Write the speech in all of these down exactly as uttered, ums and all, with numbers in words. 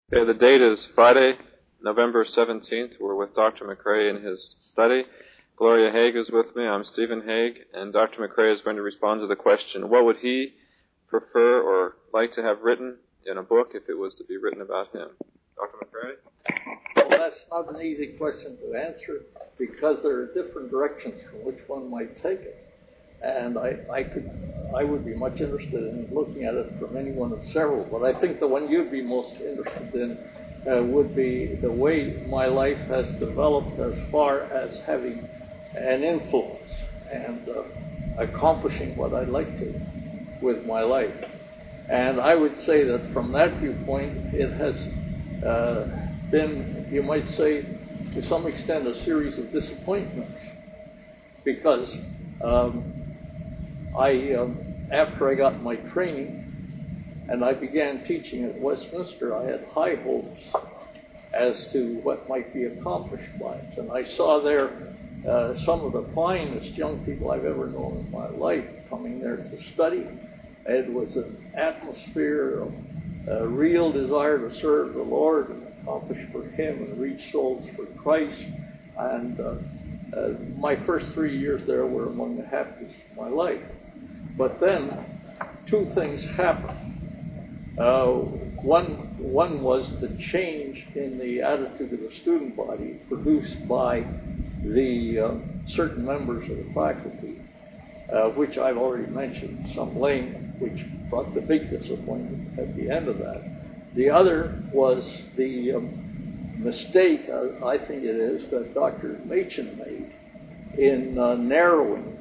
Okay, the date is Friday, November seventeenth. We're with Doctor McRae in his study. Gloria Haig is with me. I'm Stephen Haig, and Doctor McRae is going to respond to the question, what would he prefer or like to have written in a book if it was to be written about him? Doctor McRae? Well, that's not an easy question to answer because there are different directions from which one might take it. And I, I could, I would be much interested in looking at it from any one of several, but I think the one you'd be most interested in uh, would be the way my life has developed as far as having an influence and uh, accomplishing what I'd like to with my life. And I would say that from that viewpoint, it has uh, been, you might say, to some extent, a series of disappointments because um, I, um, after I got my training and I began teaching at Westminster, I had high hopes as to what might be accomplished by it. And I saw there uh, some of the finest young people I've ever known in my life coming there to study. It was an atmosphere of a real desire to serve the Lord and accomplish for Him and reach souls for Christ. And uh, uh, my first three years there were among the happiest of my life. But then two things happened. Uh, one, one was the change in the attitude of the student body produced by the uh, certain members of the faculty, uh, which I've already mentioned some length, which brought the big disappointment at the end of that. The other was the um, mistake, uh, I think it is, that Doctor Machen made in uh, narrowing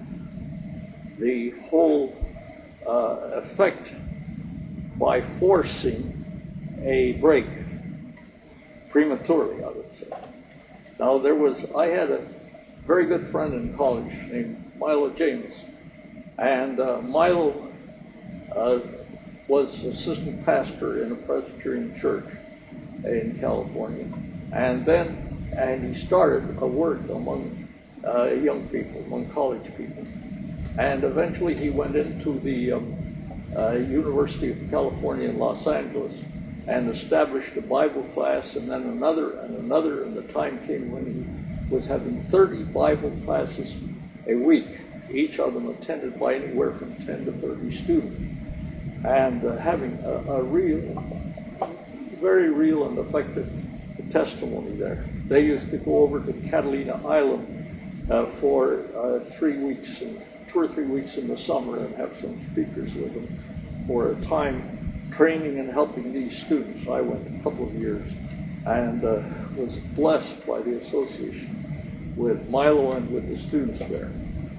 the whole uh, effect by forcing a break prematurely, I would say. Now, there was, I had a very good friend in college named Milo James, and uh, Milo uh, was assistant pastor in a Presbyterian church in California, and then, and he started a work among uh, young people, among college people. And eventually he went into the um, uh, University of California in Los Angeles and established a Bible class, and then another and another, and the time came when he was having thirty Bible classes a week, each of them attended by anywhere from ten to thirty students, and uh, having a, a real, very real and effective testimony there. They used to go over to Catalina Island uh, for uh, three weeks and two or three weeks in the summer and have some speakers with them for a time training and helping these students. I went a couple of years and uh, was blessed by the association with Milo and with the students there.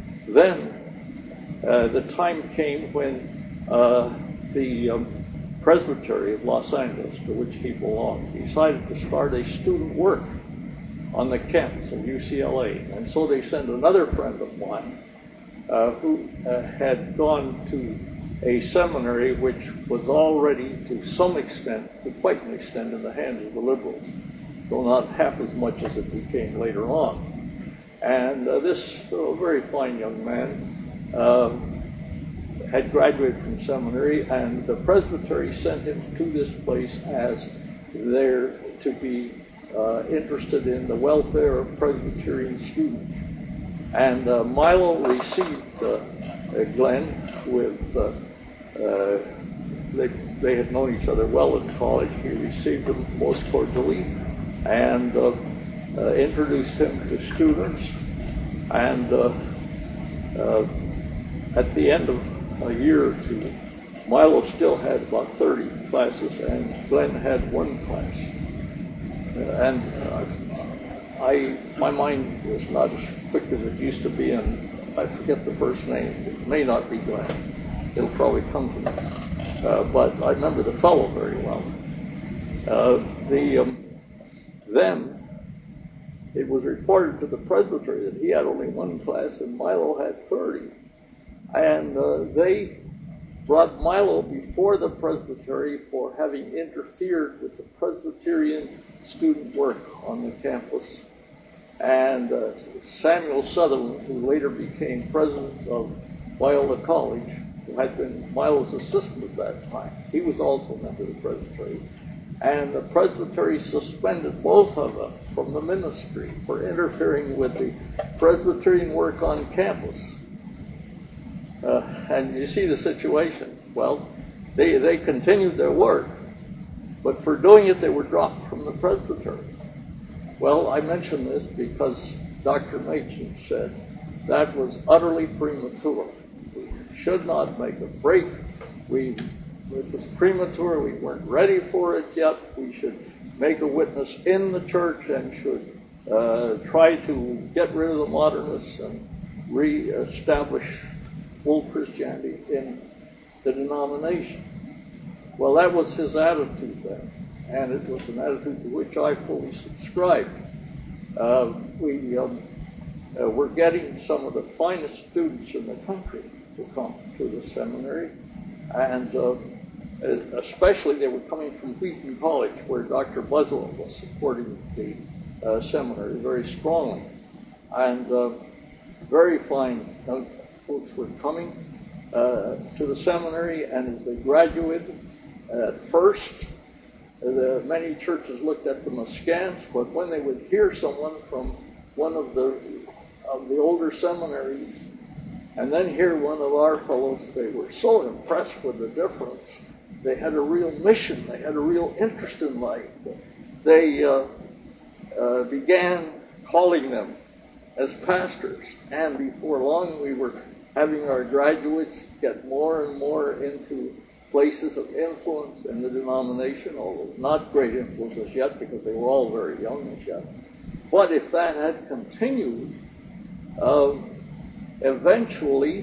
Then uh, the time came when uh, the um, Presbytery of Los Angeles, to which he belonged, decided to start a student work on the campus of U C L A. And so they sent another friend of mine Uh, who uh, had gone to a seminary which was already, to some extent, to quite an extent, in the hands of the liberals, though not half as much as it became later on. And uh, this uh, very fine young man uh, had graduated from seminary, and the Presbytery sent him to this place as there to be uh, interested in the welfare of Presbyterian students. And uh, Milo received uh, uh, Glenn with, uh, uh, they, they had known each other well in college. He received him most cordially and uh, uh, introduced him to students. And uh, uh, at the end of a year or two, Milo still had about thirty classes, and Glenn had one class. Uh, and uh, I, my mind was not as quick as it used to be, and I forget the first name. It may not be Glenn. It'll probably come to me. Uh, but I remember the fellow very well. Uh, the um, then it was reported to the Presbytery that he had only one class and Milo had thirty. And uh, they brought Milo before the Presbytery for having interfered with the Presbyterian student work on the campus. And uh, Samuel Sutherland, who later became president of Biola College, who had been Milo's assistant at that time, he was also a member of the Presbytery. And the presbytery suspended both of them from the ministry for interfering with the Presbyterian work on campus. Uh, and you see the situation. Well, they, they continued their work, but for doing it, they were dropped from the presbytery. Well, I mention this because Doctor Machen said that was utterly premature. We should not make a break. We, it was premature. We weren't ready for it yet. We should make a witness in the church and should uh, try to get rid of the modernists and re-establish full Christianity in the denomination. Well, that was his attitude then, and it was an attitude to which I fully subscribed. Uh, we um, uh, were getting some of the finest students in the country to come to the seminary, and uh, especially they were coming from Wheaton College, where Doctor Muslin was supporting the uh, seminary very strongly. And uh, very fine young folks were coming uh, to the seminary, and as they graduated, at first, the, many churches looked at them askance, but when they would hear someone from one of the of the older seminaries, and then hear one of our fellows, they were so impressed with the difference. They had a real mission. They had a real interest in life. They uh, uh, began calling them as pastors, and before long, we were having our graduates get more and more into places of influence in the denomination, although not great influence as yet because they were all very young as yet. But if that had continued, uh, eventually,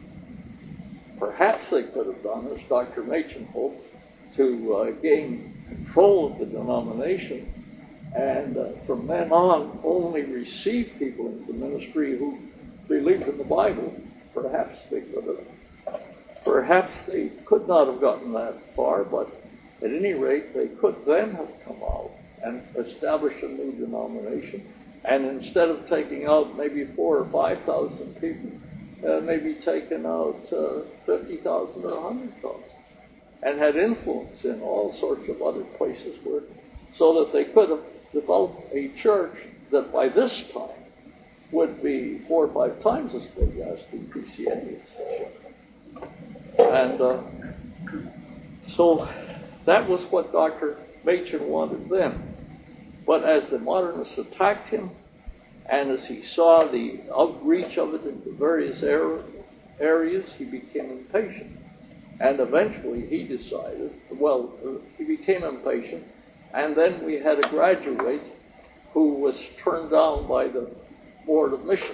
perhaps they could have done, as Doctor Machen hoped, to uh, gain control of the denomination, and uh, from then on only receive people into the ministry who believed in the Bible. Perhaps they could have. Perhaps they could not have gotten that far, but at any rate, they could then have come out and established a new denomination. And instead of taking out maybe four or five thousand people, uh, maybe taken out uh, fifty thousand or a hundred thousand, and had influence in all sorts of other places where, so that they could have developed a church that by this time would be four or five times as big as the P C A. And uh, so that was what Doctor Machen wanted then. But as the modernists attacked him, and as he saw the outreach of it into various areas, he became impatient. And eventually he decided, well, he became impatient, and then we had a graduate who was turned down by the Board of Mission.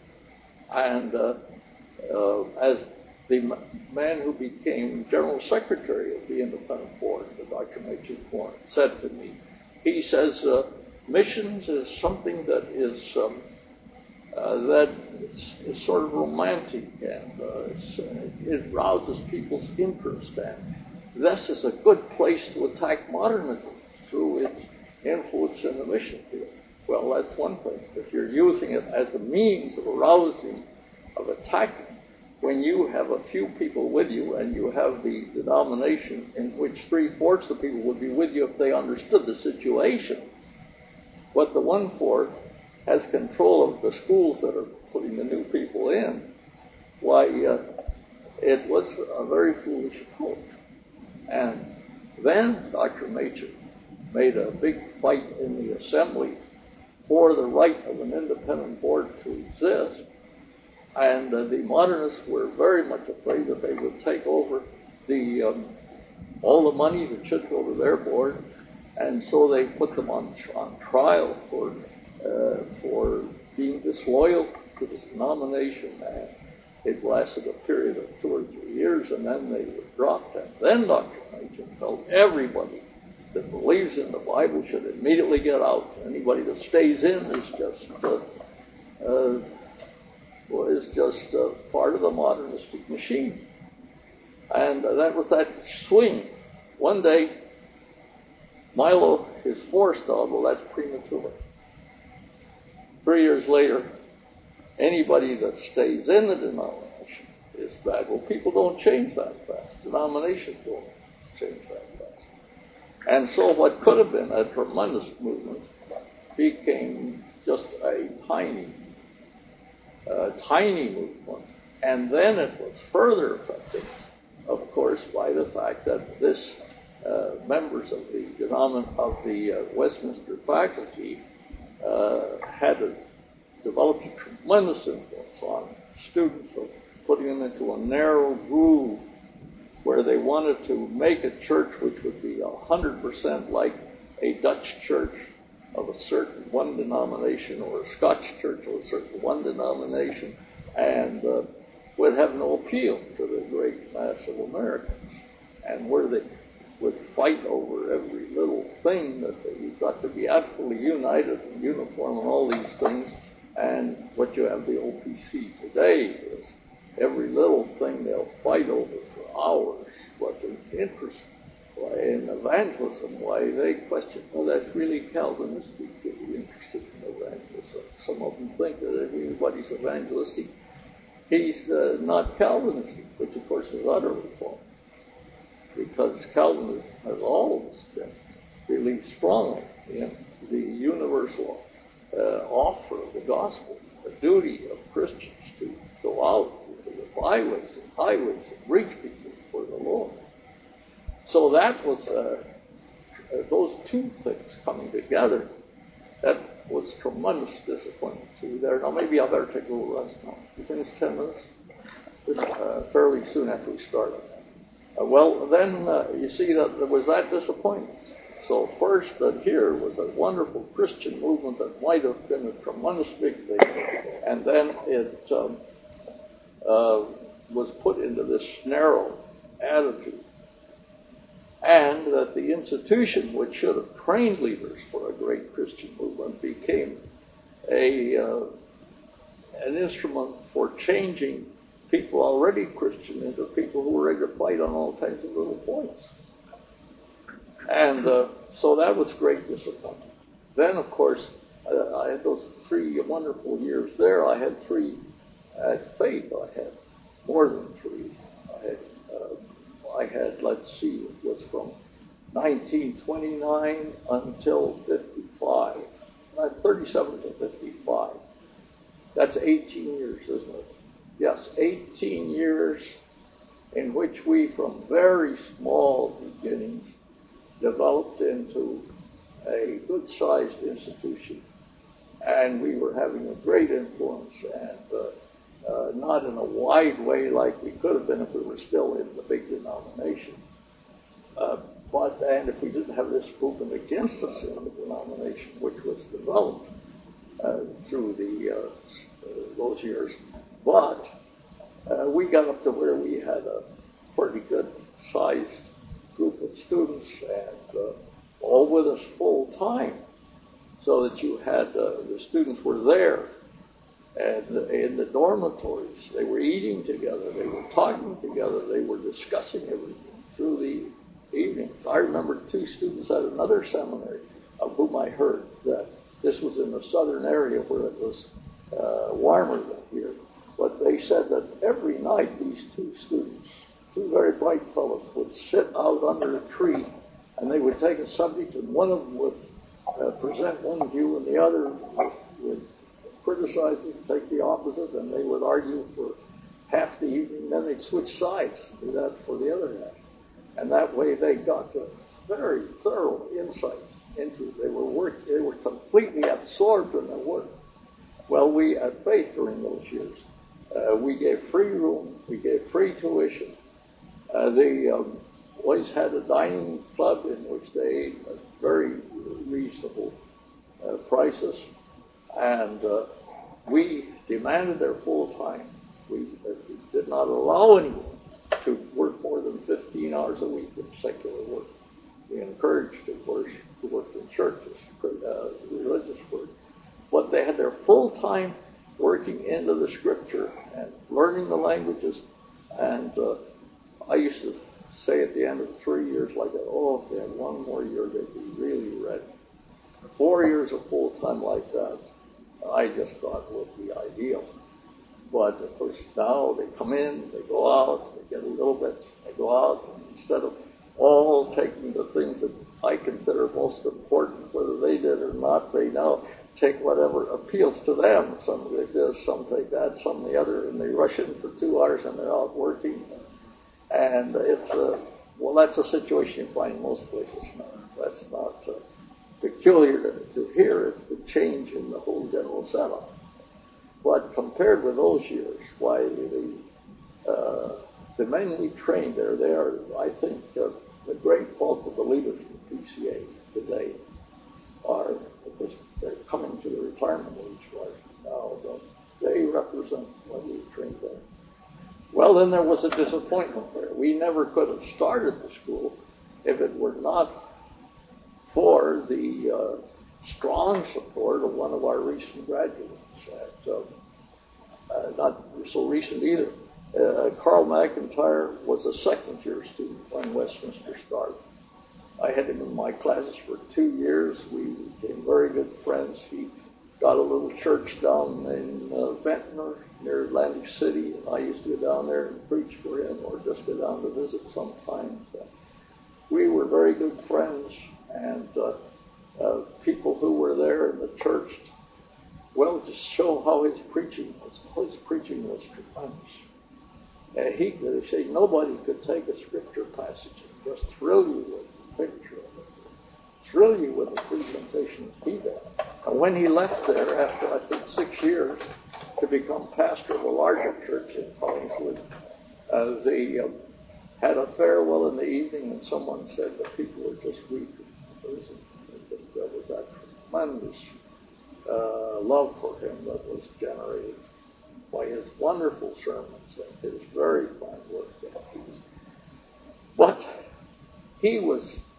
And uh, uh, as the man who became General Secretary of the Independent Board, the Doctor Machen said to me, he says, uh, missions is something that is um, uh, that is, is sort of romantic, and uh, it's, uh, it rouses people's interest, and this is a good place to attack modernism through its influence in the mission field. Well, that's one thing. If you're using it as a means of arousing, of attacking, when you have a few people with you and you have the denomination in which three-fourths of the people would be with you if they understood the situation, but the one-fourth has control of the schools that are putting the new people in, why, uh, it was a very foolish approach. And then Doctor Machen made a big fight in the assembly for the right of an independent board to exist. And uh, the modernists were very much afraid that they would take over the um, all the money that should go to their board, and so they put them on on trial for uh, for being disloyal to the denomination. And it lasted a period of two or three years, and then they were dropped. And then Doctor Machen told everybody that believes in the Bible should immediately get out. Anybody that stays in is just uh, uh, well, is just uh, part of the modernistic machine. And uh, that was that swing. One day, Milo is forced out. Well, that's premature. Three years later, anybody that stays in the denomination is bad. Well, people don't change that fast. Denominations don't change that fast. And so what could have been a tremendous movement became just a tiny, uh, tiny movement. And then it was further affected, of course, by the fact that this uh, members of the denomin- of the uh, Westminster faculty uh, had a, developed a tremendous influence on students, of putting them into a narrow groove where they wanted to make a church which would be one hundred percent like a Dutch church of a certain one denomination, or a Scotch church of a certain one denomination, and uh, would have no appeal to the great mass of Americans, and where they would fight over every little thing, that they, you've got to be absolutely united and uniform and all these things. And what you have the O P C today is every little thing they'll fight over for hours. What's an interest in evangelism? Why they question, well, that's really Calvinistic to be interested in evangelism. Some of them think that everybody's evangelistic. He's uh, not Calvinistic, which of course is utterly false, because Calvinism has always been believed strongly in the universal uh, offer of the gospel, the duty of Christians to go out into the byways and highways and reach people for the Lord. So that was uh, those two things coming together. That was tremendous disappointment to me there. Now maybe I better take a little rest now. You finished ten minutes? Uh, fairly soon after we started. Uh, well, then uh, you see that there was that disappointment. So first, that here was a wonderful Christian movement that might have been a tremendous big thing, and then it um, uh, was put into this narrow attitude. And that the institution, which should have trained leaders for a great Christian movement, became a uh, an instrument for changing people already Christian into people who were ready to fight on all kinds of little points. And uh, so that was great disappointment. Then, of course, uh, I had those three wonderful years there. I had three at Faith. I had more than three. I had uh, I had, let's see, it was from nineteen twenty-nine until fifty-five. Uh, thirty-seven to fifty-five. That's eighteen years, isn't it? Yes, eighteen years in which we, from very small beginnings, developed into a good-sized institution. And we were having a great influence, and uh, Uh, not in a wide way like we could have been if we were still in the big denomination. Uh, but, and if we didn't have this movement against us in the denomination, which was developed uh, through the uh, uh, those years. But uh, we got up to where we had a pretty good-sized group of students, and uh, all with us full time, so that you had uh, the students were there. And in the dormitories, they were eating together, they were talking together, they were discussing everything through the evenings. I remember two students at another seminary of whom I heard that this was in the southern area where it was uh, warmer than here. But they said that every night these two students, two very bright fellows, would sit out under a tree and they would take a subject, and one of them would uh, present one view and the other would, would criticize it, take the opposite, and they would argue for half the evening, then they'd switch sides and do that for the other half. And that way they got a very thorough insights into it. They were work, they were completely absorbed in their work. Well, we at Faith during those years, uh, we gave free room, we gave free tuition. Uh, the um, boys had a dining club in which they ate at very reasonable uh, prices. And uh, we demanded their full time. We, uh, we did not allow anyone to work more than fifteen hours a week in secular work. We encouraged, of course, to work in churches, uh, religious work. But they had their full time working into the Scripture and learning the languages. And uh, I used to say at the end of three years, like, oh, if they had one more year, they'd be really ready. Four years of full time like that, I just thought would be ideal. But of course now they come in, they go out, they get a little bit, they go out, and instead of all taking the things that I consider most important, whether they did or not. They now take whatever appeals to them. Some take this, some take that, some the other, and they rush in for two hours and they're out working. And it's a, well, that's a situation you find in most places now. That's not uh, peculiar to, to here. It's the change in the whole general setup. But compared with those years, why the uh, the men we trained there, they are, I think, uh, the great bulk of the leaders of the P C A today are, because they're coming to the retirement age right now, but they represent what we trained there. Well, then there was a disappointment there. We never could have started the school if it were not for the uh, strong support of one of our recent graduates. At, uh, uh, not so recent either. Uh, Carl McIntyre was a second-year student when Westminster started. I had him in my classes for two years. We became very good friends. He got a little church down in uh, Ventnor near Atlantic City, and I used to go down there and preach for him or just go down to visit sometimes. Uh, we were very good friends, and uh, uh, people who were there in the church, well, just show how his preaching was. His preaching was tremendous. Uh, he could say nobody could take a scripture passage and just thrill you with the picture of it, thrill you with the presentations he did. And when he left there after, I think, six years to become pastor of a larger church in Collingswood, uh, they um, had a farewell in the evening, and someone said the people were just weeping. There was, a, there was that tremendous uh, love for him that was generated by his wonderful sermons and his very fine work that he was. But he was,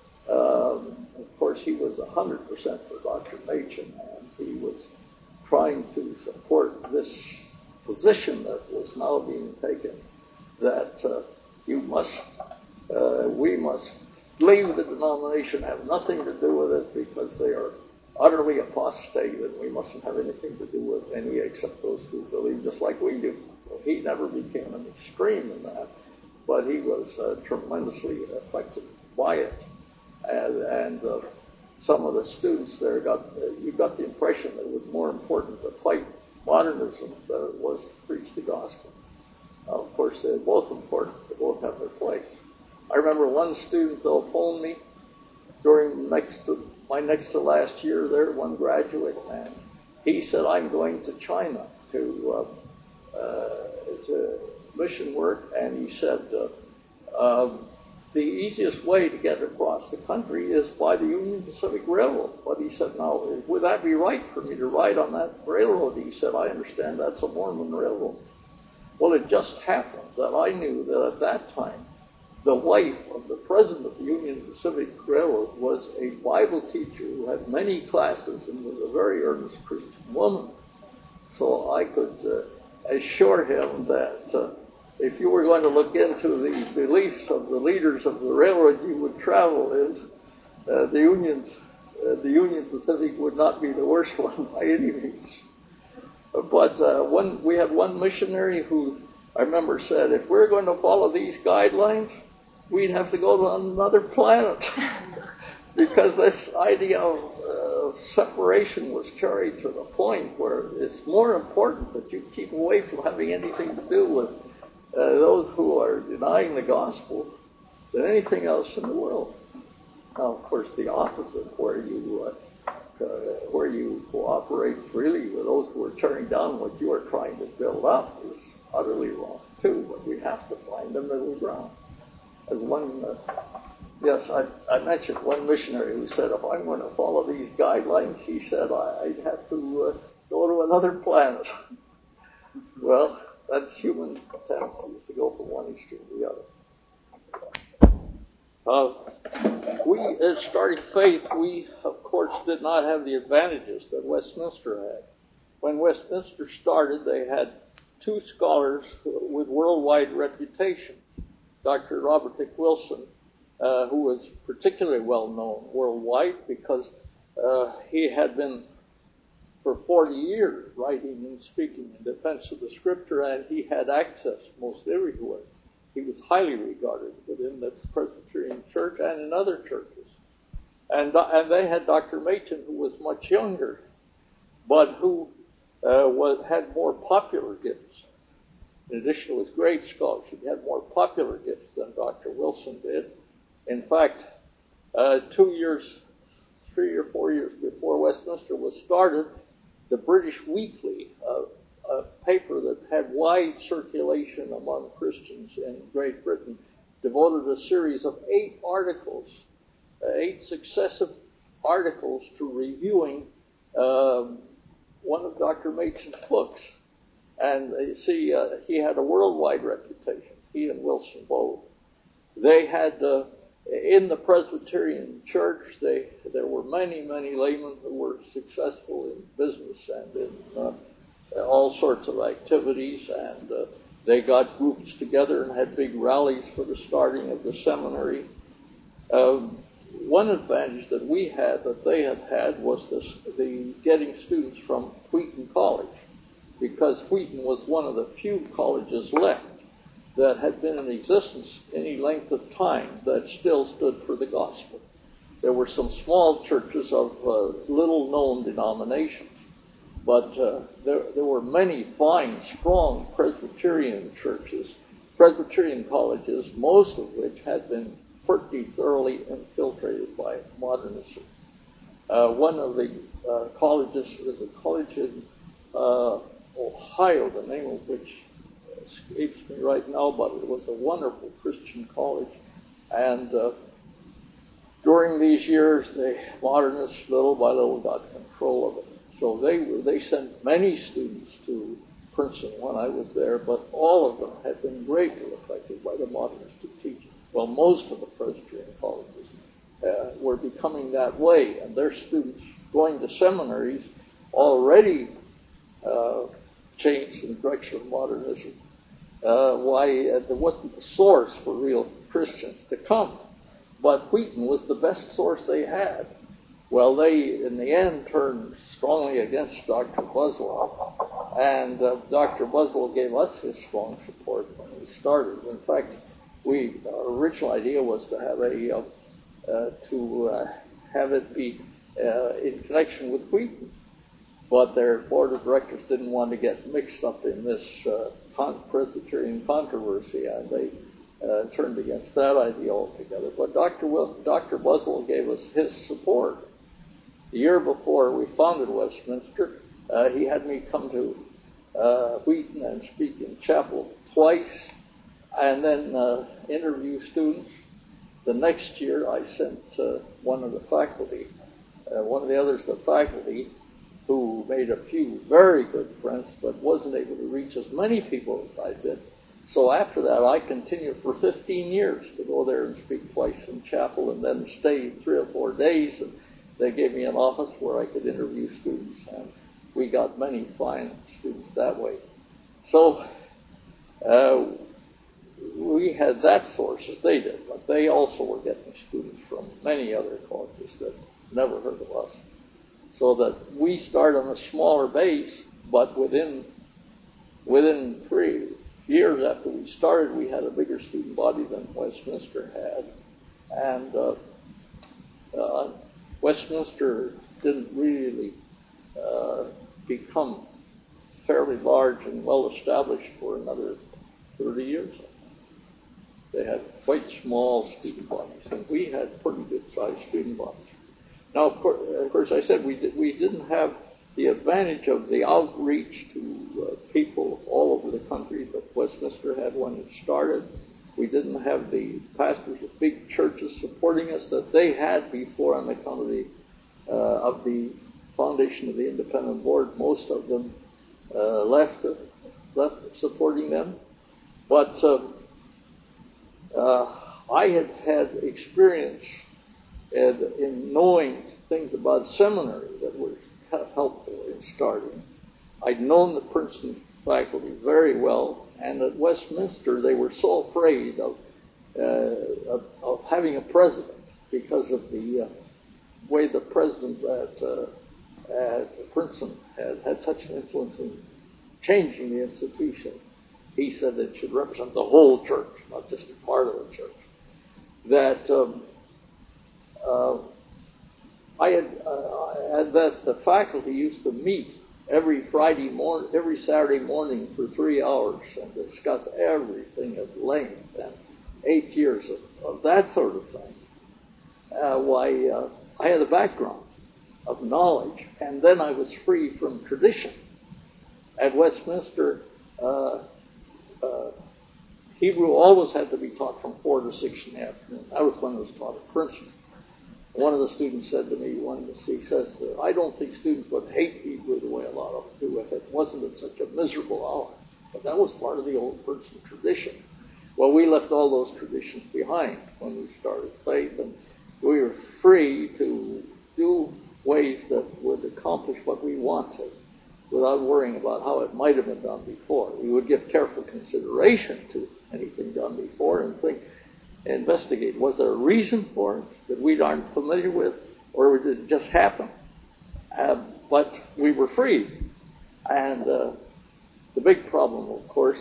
um, of course, he was one hundred percent for Doctor Machen, and he was trying to support this position that was now being taken, that uh, you must, uh, we must leave the denomination, have nothing to do with it because they are utterly apostate, and we mustn't have anything to do with any except those who believe just like we do. Well, he never became an extreme in that, but he was uh, tremendously affected by it. And, and uh, some of the students there got, uh, you got the impression that it was more important to fight modernism than it was to preach the gospel. Now, of course, they're both important. They both have their place. I remember one student, though, phoned me during next to, my next to last year there, one graduate, and he said, I'm going to China to, uh, uh, to mission work, and he said, uh, uh, the easiest way to get across the country is by the Union Pacific Railroad. But he said, now, would that be right for me to ride on that railroad? He said, I understand that's a Mormon railroad. Well, it just happened that I knew that at that time, the wife of the president of the Union Pacific Railroad was a Bible teacher who had many classes and was a very earnest Christian woman. So I could uh, assure him that uh, if you were going to look into the beliefs of the leaders of the railroad you would travel in, uh, the Union, uh, the Union Pacific would not be the worst one by any means. But uh, one, we had one missionary who I remember said, if we're going to follow these guidelines, we'd have to go to another planet. Because this idea of uh, separation was carried to the point where it's more important that you keep away from having anything to do with uh, those who are denying the gospel than anything else in the world. Now, of course, the opposite, where you uh, uh, where you cooperate freely with those who are tearing down what you are trying to build up, is utterly wrong too. But we have to find a middle ground. As one, uh, yes, I, I mentioned one missionary who said, if I'm going to follow these guidelines, he said, I, I'd have to uh, go to another planet. Well, that's human tendency, is to go from one extreme to the other. Uh, we, as Starting Faith, we, of course, did not have the advantages that Westminster had. When Westminster started, they had two scholars with worldwide reputation. Doctor Robert Dick Wilson, uh, who was particularly well known worldwide because uh, he had been for forty years writing and speaking in defense of the Scripture, and he had access most everywhere. He was highly regarded within the Presbyterian Church and in other churches. And, and they had Doctor Machen, who was much younger, but who uh, was, had more popular gifts. In addition to his great scholarship, he had more popular gifts than Doctor Wilson did. In fact, uh, two years, three or four years before Westminster was started, the British Weekly, uh, a paper that had wide circulation among Christians in Great Britain, devoted a series of eight articles, uh, eight successive articles to reviewing um, one of Doctor Machen's books. And you see, uh, he had a worldwide reputation, he and Wilson both. They had, uh, in the Presbyterian Church, they, there were many, many laymen who were successful in business and in uh, all sorts of activities, and uh, they got groups together and had big rallies for the starting of the seminary. Um, one advantage that we had that they had had was this, the getting students from Wheaton College, because Wheaton was one of the few colleges left that had been in existence any length of time that still stood for the gospel. There were some small churches of uh, little-known denominations, but uh, there, there were many fine, strong Presbyterian churches, Presbyterian colleges, most of which had been pretty thoroughly infiltrated by modernism. Uh, one of the uh, colleges was a college in uh, Ohio, the name of which escapes me right now, but it was a wonderful Christian college. And uh, during these years, the modernists little by little got control of it. So they were, they sent many students to Princeton when I was there, but all of them had been greatly affected by the modernistic teaching. Well, most of the Presbyterian colleges uh, were becoming that way, and their students going to seminaries already uh, changed in the direction of modernism. Uh, why uh, there wasn't a source for real Christians to come. But Wheaton was the best source they had. Well, they, in the end, turned strongly against Doctor Buswell, and uh, Doctor Buswell gave us his strong support when we started. In fact, we our original idea was to have a uh, uh, to uh, have it be uh, in connection with Wheaton, but their board of directors didn't want to get mixed up in this uh, con- Presbyterian controversy, and they uh, turned against that idea altogether. But Doctor Wil- Doctor Buswell gave us his support. The year before we founded Westminster, uh, he had me come to uh, Wheaton and speak in chapel twice, and then uh, interview students. The next year, I sent uh, one of the faculty, uh, one of the others of the faculty, who made a few very good friends, but wasn't able to reach as many people as I did. So after that, I continued for fifteen years to go there and speak twice in chapel, and then stay three or four days. And they gave me an office where I could interview students, and we got many fine students that way. So uh, we had that source as they did, but they also were getting students from many other colleges that never heard of us. So that we start on a smaller base, but within within three years after we started, we had a bigger student body than Westminster had. And uh, uh, Westminster didn't really uh, become fairly large and well established for another thirty years. They had quite small student bodies, and we had pretty good-sized student bodies. Now, of course, of course, I said we, did, we didn't have the advantage of the outreach to uh, people all over the country that Westminster had when it started. We didn't have the pastors of big churches supporting us that they had before on account of the, uh, of the foundation of the Independent Board. Most of them uh, left, uh, left supporting them. But uh, uh, I had had experience in, in knowing things about seminary that were helpful in starting. I'd known the Princeton faculty very well, and at Westminster they were so afraid of uh, of, of having a president because of the uh, way the president at, uh, at Princeton had had such an influence in changing the institution. He said it should represent the whole church, not just a part of the church. That um, uh, I had, uh, I had that the faculty used to meet every Friday morning, every Saturday morning for three hours and discuss everything at length, and eight years of, of that sort of thing. Uh, why, uh, I had a background of knowledge, and then I was free from tradition. At Westminster, uh, uh, Hebrew always had to be taught from four to six in the afternoon. That was when it was taught at Princeton. One of the students said to me, one, he says, I don't think students would hate Hebrew the way a lot of them do if it wasn't at such a miserable hour. But that was part of the old Princeton tradition. Well, we left all those traditions behind when we started Faith, and we were free to do ways that would accomplish what we wanted without worrying about how it might have been done before. We would give careful consideration to anything done before and think, investigate, was there a reason for it that we aren't familiar with, or did it just happen? Uh, but we were free. And uh, the big problem, of course,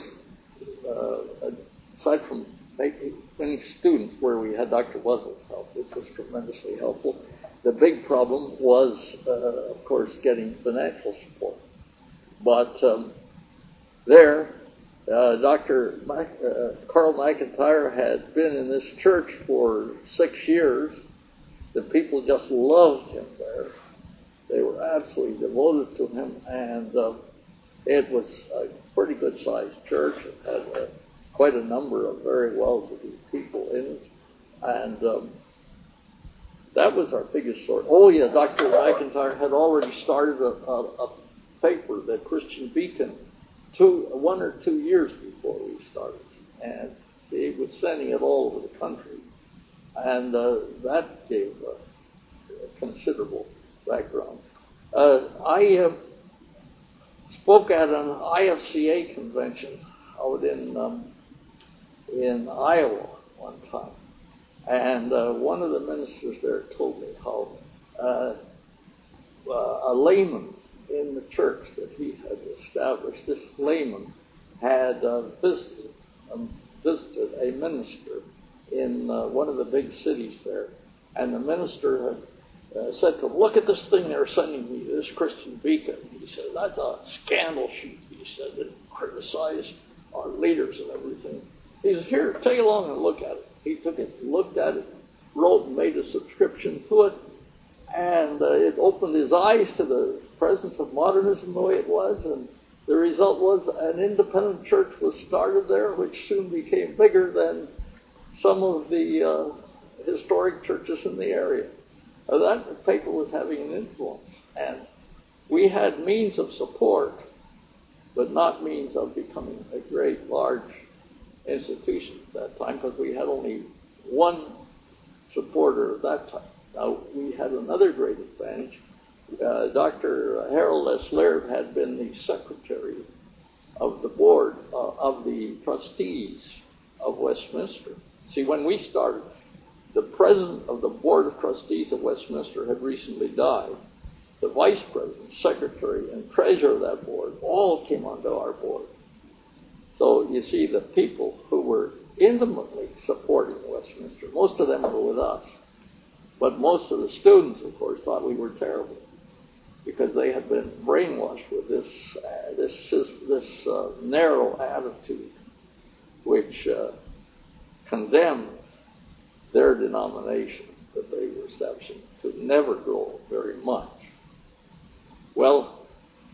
uh, aside from making many students where we had Doctor Wuzzle's help, which was tremendously helpful, the big problem was, uh, of course, getting financial support. But um, there, uh, Doctor Mac, uh, Carl McIntyre had been in this church for six years. The people just loved him there. They were absolutely devoted to him, and uh, it was a pretty good-sized church. It had uh, quite a number of very well-to-do people in it, and um, that was our biggest source. Oh, yeah, Doctor McIntyre had already started a, a, a paper, the Christian Beacon, two, one or two years before we started, and he was sending it all over the country, and uh, that gave a, a considerable background. Uh, I uh, spoke at an I F C A convention out in um, in Iowa one time, and uh, one of the ministers there told me how uh, uh, a layman in the church that he had established, this layman had uh, visited, um, visited a minister in uh, one of the big cities there, and the minister had uh, said to him, look at this thing they're sending me, this Christian Beacon. He said, that's a scandal sheet, he said, that criticized our leaders and everything. He said, here, take along and look at it. He took it, looked at it, wrote and made a subscription to it, and uh, it opened his eyes to the presence of modernism the way it was, and the result was an independent church was started there, which soon became bigger than some of the uh, historic churches in the area. Uh, that paper was having an influence, and we had means of support, but not means of becoming a great, large institution at that time, because we had only one supporter at that time. Now, we had another great advantage. Uh, Doctor Harold S. Laird had been the secretary of the board, uh, of the trustees of Westminster. See, when we started, the president of the board of trustees of Westminster had recently died. The vice president, secretary, and treasurer of that board all came onto our board. So you see, the people who were intimately supporting Westminster, most of them were with us. But most of the students, of course, thought we were terrible because they had been brainwashed with this uh, this this uh, narrow attitude, which uh, condemned their denomination that they were establishing to never grow very much. Well,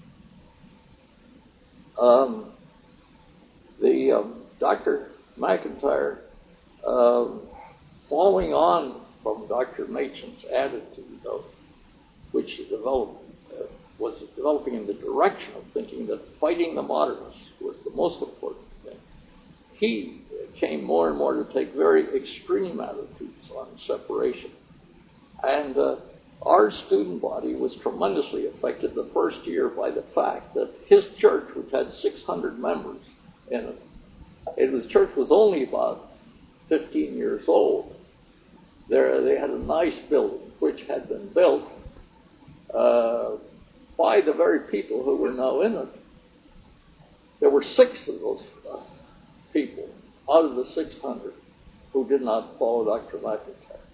um, the um, Doctor McIntyre, uh, following on from Doctor Machen's attitude, of which developed, uh, was developing in the direction of thinking that fighting the modernists was the most important thing. He came more and more to take very extreme attitudes on separation. And uh, our student body was tremendously affected the first year by the fact that his church, which had six hundred members in it, it was, church was only about fifteen years old. There, they had a nice building, which had been built uh, by the very people who were now in it. There were six of those uh, people out of the six hundred who did not follow Doctor McIntyre.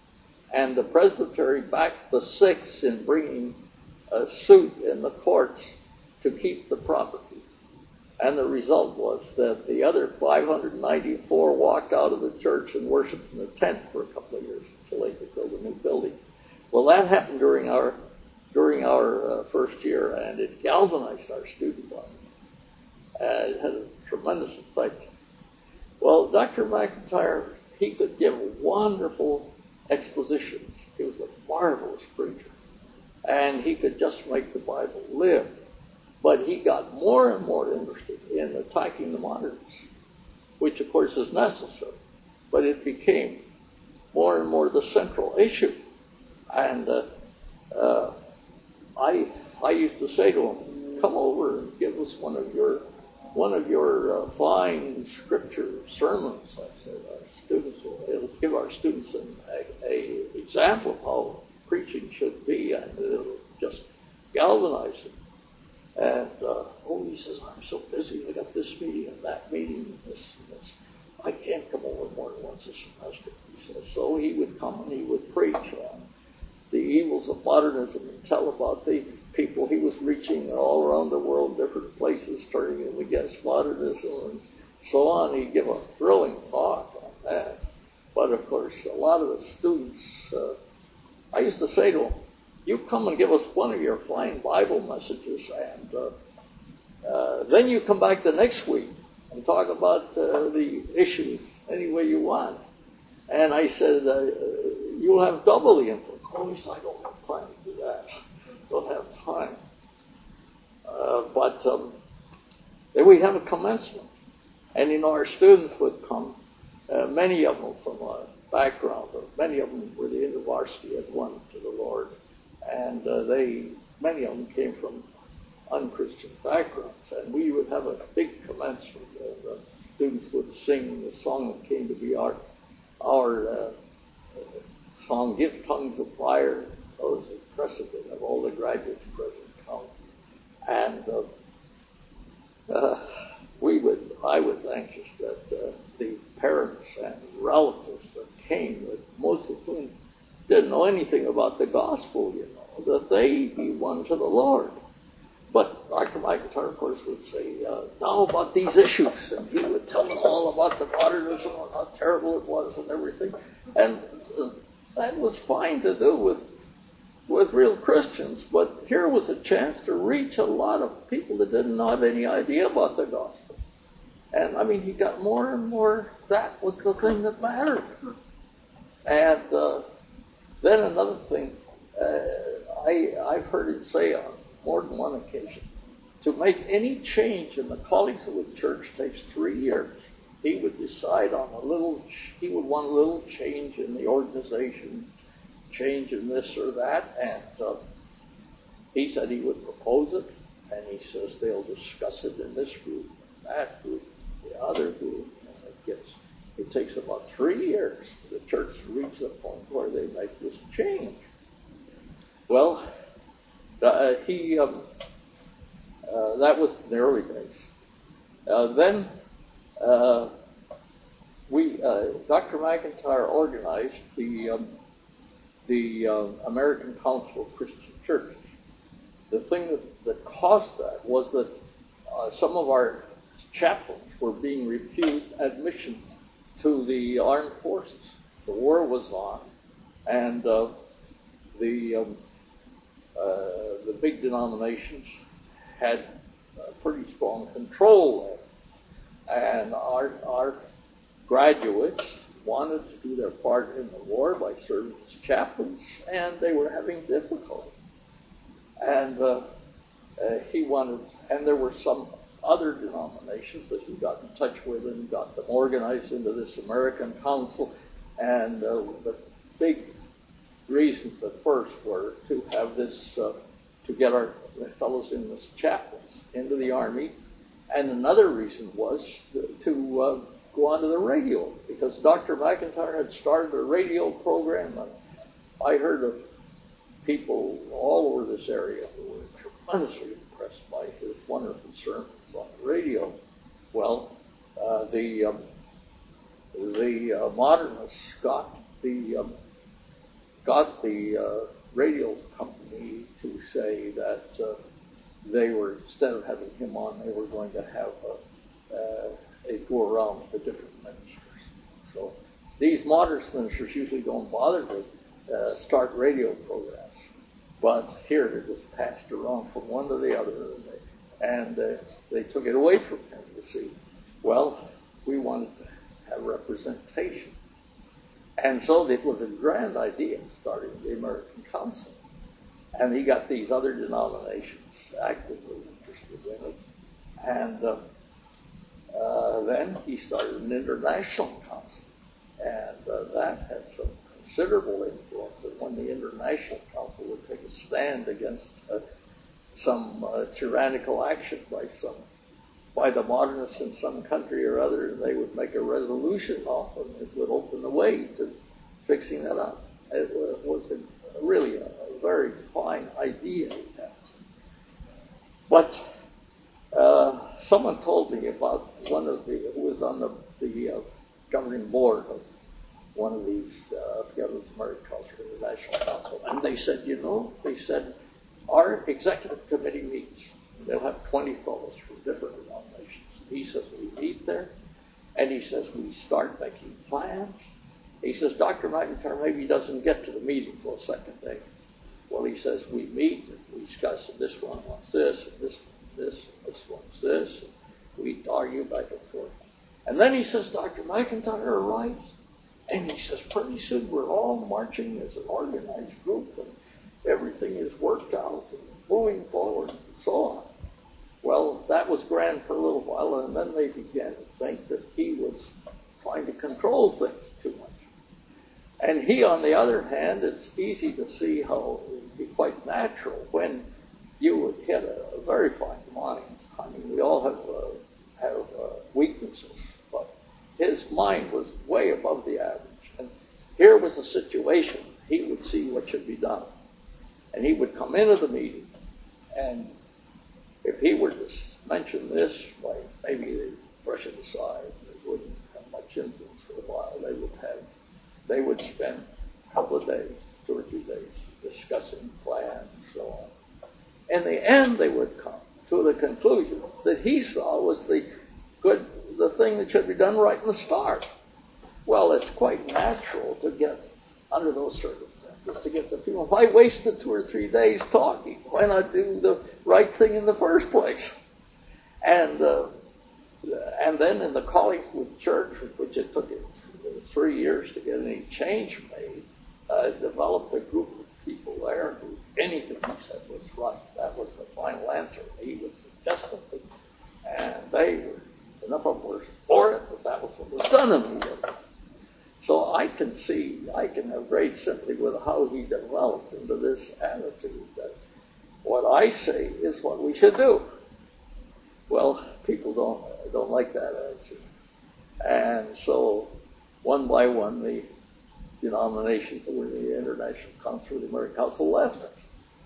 and the presbytery backed the six in bringing a suit in the courts to keep the property. And the result was that the other five hundred ninety-four walked out of the church and worshipped in the tent for a couple of years until they could build a new building. Well, that happened during our during our uh, first year, and it galvanized our student body. Uh, it had a tremendous effect. Well, Doctor McIntyre, he could give wonderful expositions. He was a marvelous preacher, and he could just make the Bible live. But he got more and more interested in attacking the modernists, which of course is necessary. But it became more and more the central issue. And uh, uh, I I used to say to him, "Come over and give us one of your one of your uh, fine scripture sermons." I said, "Our students will it'll give our students an a, a example of how preaching should be, and it'll just galvanize them." And, uh, oh, he says, "I'm so busy. I got this meeting and that meeting and this and this. I can't come over more than once a semester," he says. So he would come and he would preach on the evils of modernism and tell about the people he was reaching all around the world, different places, turning them against modernism and so on. He'd give a thrilling talk on that. But, of course, a lot of the students, uh, I used to say to them, "You come and give us one of your fine Bible messages, and uh, uh, then you come back the next week and talk about uh, the issues any way you want." And I said, uh, "You'll have double the influence." "Oh," he said, "I don't have time to do that. Don't have time." Uh, but um, then we have a commencement. And, you know, our students would come, uh, many of them from a background, or many of them were the InterVarsity had won to the Lord. And uh, they, many of them came from unchristian backgrounds. And we would have a big commencement. And the students would sing the song that came to be our our uh, song, "Give Tongues of Fire." That was impressive to have all the graduates present come. And uh, uh, we would, I was anxious that uh, the parents and relatives that came, that most of whom didn't know anything about the gospel, you know, that they be won to the Lord. But Doctor McIntyre, of course, would say, uh, "Now about these issues," and he would tell them all about the modernism and how terrible it was and everything. And uh, that was fine to do with with real Christians, but here was a chance to reach a lot of people that didn't have any idea about the gospel. And I mean, he got more and more, that was the thing that mattered. And uh, then another thing, uh, I, I've heard him say on more than one occasion, to make any change in the Colleagues of the Church takes three years. He would decide on a little, he would want a little change in the organization, change in this or that, and uh, he said he would propose it, and he says they'll discuss it in this group, that group, the other group, and it gets, it takes about three years for the church to reach the point where they make this change. Well, uh, he, um, uh, that was in the early days. Uh, then uh, we, uh, Doctor McIntyre organized the um, the uh, American Council of Christian Churches. The thing that, that caused that was that uh, some of our chaplains were being refused admission to the armed forces. The war was on, and uh, the um, uh, the big denominations had uh, pretty strong control there, and our our graduates wanted to do their part in the war by serving as chaplains, and they were having difficulty. And uh, uh, he wanted, and there were some other denominations that he got in touch with and got them organized into this American Council. And uh, the big reasons at first were to have this, uh, to get our fellows in as chaplains into the Army. And another reason was to, to uh, go onto the radio, because Doctor McIntyre had started a radio program, and I heard of people all over this area who were tremendously impressed by his wonderful sermons on the radio. Well, uh, the um, the uh, modernists got the um, got the uh, radio company to say that uh, they were, instead of having him on, they were going to have a, uh, a go around with the different ministers. So these modernist ministers usually don't bother to uh, start radio programs. But here it was passed around from one to the other, and they, and, uh, they took it away from him, you see. Well, we wanted to have representation. And so it was a grand idea, starting the American Council. And he got these other denominations actively interested in it. And uh, uh, then he started an international council. And uh, that had some considerable influence. And when the International Council would take a stand against uh, some uh, tyrannical action by some by the modernists in some country or other, and they would make a resolution off, and it would open the way to fixing that up. It was a, really a, a very fine idea. But uh, someone told me about one of the who was on the, the uh, governing board of one of these, uh, I forget it was American Council or the National Council, and they said, you know, they said, our executive committee meets. They'll have twenty fellows from different denominations. He says, we meet there, and he says, we start making plans. He says, Doctor McIntyre maybe doesn't get to the meeting for a second day. Well, he says, we meet, and we discuss, and this one wants this, and this this, and this wants this, and we argue back and forth. And then he says, Doctor McIntyre arrives, and he says, pretty soon we're all marching as an organized group, and everything is worked out, and moving forward, and so on. Well, that was grand for a little while, and then they began to think that he was trying to control things too much. And he, on the other hand, it's easy to see how it would be quite natural when you would hit a, a very fine mind. I mean, we all have uh, have uh, weaknesses, but his mind was way above the average. And here was a situation. He would see what should be done. And he would come into the meeting, and if he were to mention this, like maybe they'd brush it aside. They wouldn't have much influence for a while. They would have, they would spend a couple of days, two or three days, discussing plans and so on. In the end, they would come to the conclusion that he saw was the good, the thing that should be done right in the start. Well, it's quite natural to get, under those circumstances, to get the feeling, if I wasted two or three days talking, why not do the right thing in the first place? And uh, and then in the Collingswood Church, which it took it three years to get any change made, uh, developed a group of people there who anything he said was right. That was the final answer. He would suggest something, and they were, enough of them were for it, but that was what was done in the world. So I can see, I can have great sympathy with how he developed into this attitude that what I say is what we should do. Well, people don't don't like that attitude. And so one by one, the denominations that were in the International Council, the American Council, left it.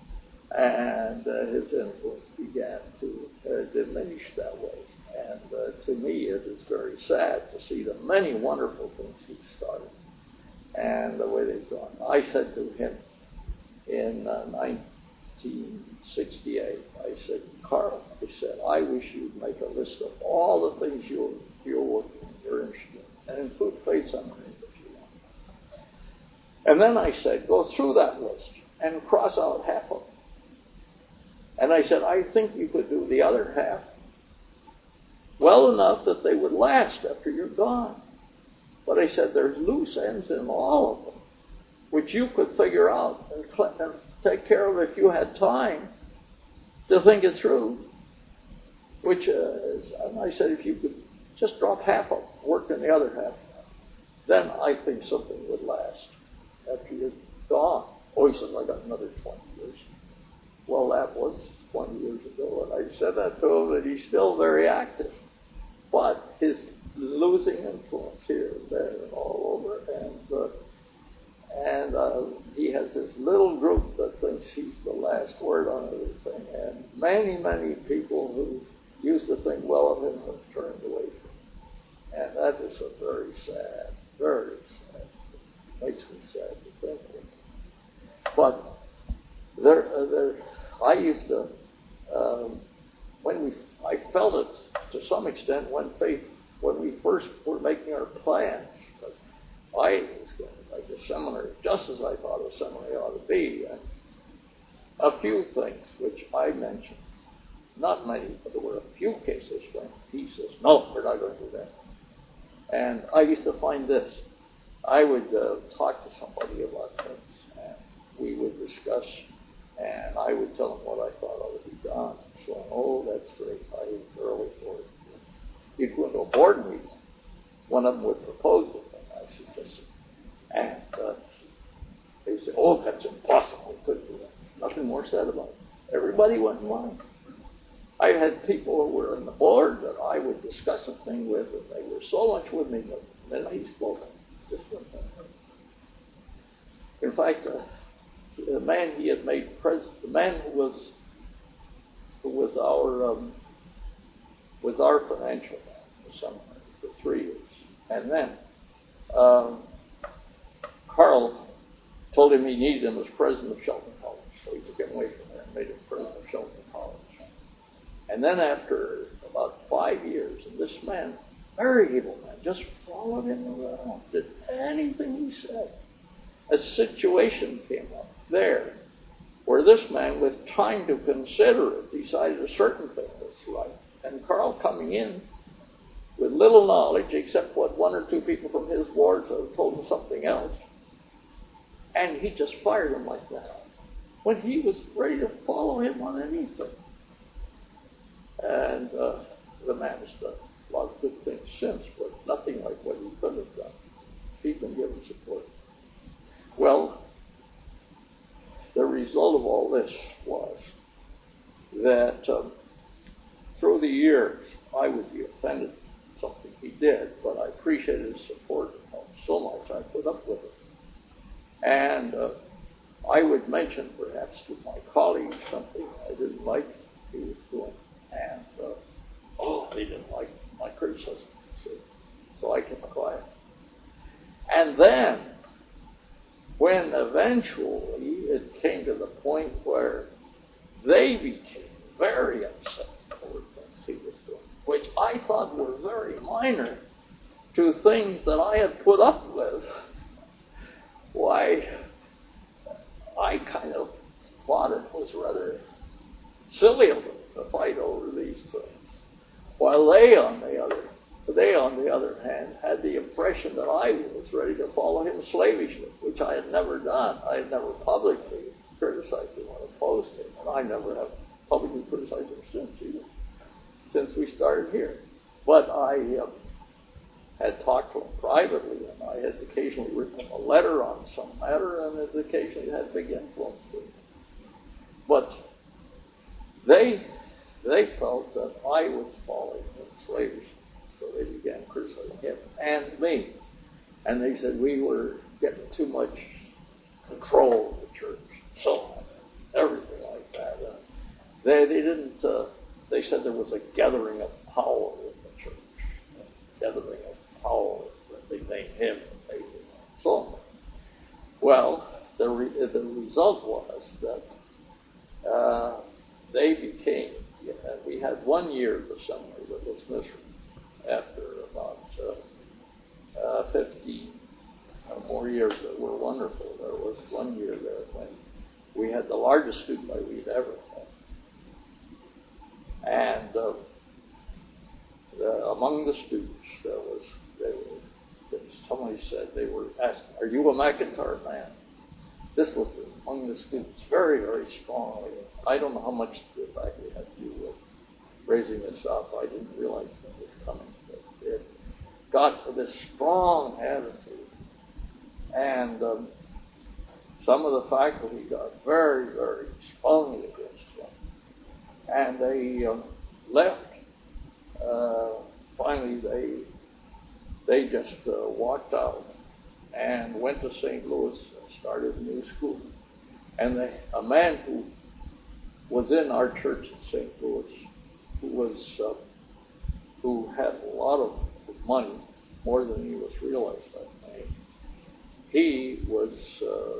And uh, his influence began to uh, diminish that way. And uh, to me, it is very sad to see the many wonderful things he started and the way they've gone. I said to him in uh, nineteen sixty-eight, I said, Carl, I said, I wish you'd make a list of all the things you're, you're working on, you're interested in, and include faith seminary if you want. And then I said, go through that list and cross out half of them. And I said, I think you could do the other half well enough that they would last after you're gone. But I said, there's loose ends in all of them, which you could figure out and, cl- and take care of if you had time to think it through. Which, uh, is, and I said, if you could just drop half of them, work in the other half, then I think something would last after you're gone. Oh, he says, I got another twenty years. Well, that was twenty years ago, and I said that to him, and he's still very active. But his losing influence here and there and all over, and uh, and uh, he has this little group that thinks he's the last word on everything, and many, many people who used to think well of him have turned away from him. And that is a very sad, very sad. It makes me sad to think of it. But there, uh, there, I used to, um, when we, I felt it to some extent when faith, when we first were making our plans. Because I was going to make a seminary just as I thought a seminary ought to be. And a few things which I mentioned, not many, but there were a few cases when he says, no, we're not going to do that. And I used to find this. I would uh, talk to somebody about things, and we would discuss, and I would tell them what I thought ought to be done. So, oh, that's great. I was early for it. You'd go into a board meeting. One of them would propose it, and I suggested, and uh, they would say, oh, that's impossible. We couldn't do that. Nothing more said about it. Everybody went in line. I had people who were on the board that I would discuss a thing with, and they were so much with me that then he spoke. Just went that. In fact, uh, the man he had made president, the man who was who was our um, was our financial man for some for three years, and then um, Carl told him he needed him as president of Shelton College, so he took him away from there and made him president of Shelton College. And then after about five years, and this man, very able man, just followed him around, did anything he said. A situation came up there where this man, with time to consider it, decided a certain thing was right. And Carl coming in with little knowledge, except what one or two people from his wards had told him something else, and he just fired him like that, when he was ready to follow him on anything. And uh, the man has done a lot of good things since, but nothing like what he could have done. He's been given support. Well, the result of all this was that um, through the years, I would be offended at something he did, but I appreciated his support so much I put up with it. And uh, I would mention perhaps to my colleagues something I didn't like he was doing. And, uh, oh, they didn't like my criticism. So, so I kept quiet. And then, when eventually it came to the point where they became very upset over things he was doing, which I thought were very minor to things that I had put up with, why, I kind of thought it was rather silly of them to fight over these things. While they, on the other, they, on the other hand, had the impression that I was ready to follow him slavishly, which I had never done. I had never publicly criticized him or opposed him, and I never have publicly criticized him since either, since we started here. But I uh, had talked to him privately, and I had occasionally written him a letter on some matter, and it occasionally had big influence with him. But they they felt that I was following him slavishly, so they began criticizing him and me. And they said we were getting too much control of the church, so everything like that. Uh, they they didn't. Uh, they said there was a gathering of power in the church, a gathering of power that they named him, and they did so on. Well, the re- the result was that uh, they became. And we had one year of the seminary that was miserable. After about uh, uh, fifty or more years that were wonderful, there was one year there when we had the largest student body we'd ever had. And uh, the, among the students, there was, they were, somebody said, they were asked, "Are you a McIntyre man?" This was among the students very, very strongly. I don't know how much the faculty had to do with raising this up. I didn't realize that was coming. But it got this strong attitude. And um, some of the faculty got very, very strongly against him. And they um, left. Uh, finally, they they just uh, walked out and went to Saint Louis and started a new school. And they, a man who was in our church in Saint Louis, who was uh, who had a lot of money, more than he was realized that night. He was uh,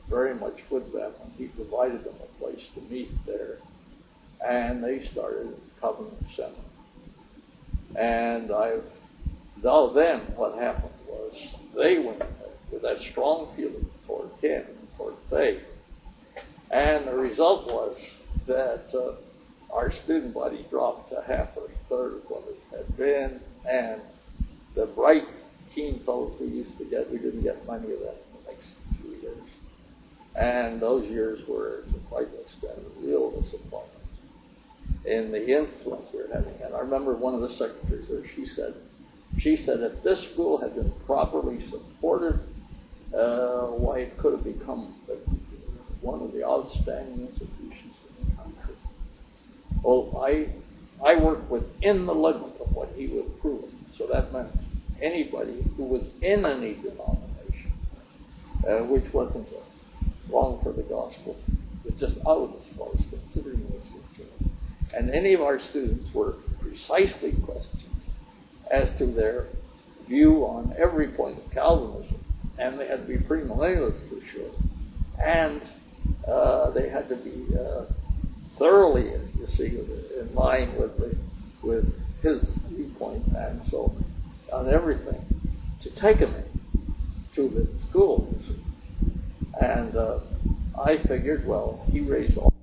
very much with them, and he provided them a place to meet there. And they started Covenant Seminary. And I've, though then what happened was they went with that strong feeling toward him, toward faith. And the result was that uh, our student body dropped to half or a third of what it had been, and the bright, keen fellows we used to get, we didn't get many of them in the next few years. And those years were, to quite an extent, a real disappointment in the influence we were having. And I remember one of the secretaries there, she said, she said, if this school had been properly supported, uh, why it could have become one of the outstanding institutions in the country. Well, I I worked within the limit of what he was proving. So that meant anybody who was in any denomination, uh, which wasn't wrong for the gospel, was just out as far as considering this concerned. And any of our students were precisely questioned as to their view on every point of Calvinism, and they had to be premillennialists for sure, and uh, they had to be uh, thoroughly, you see, in line with the, with his viewpoint, and so on everything to take him to the schools. And uh, I figured, well, he raised all.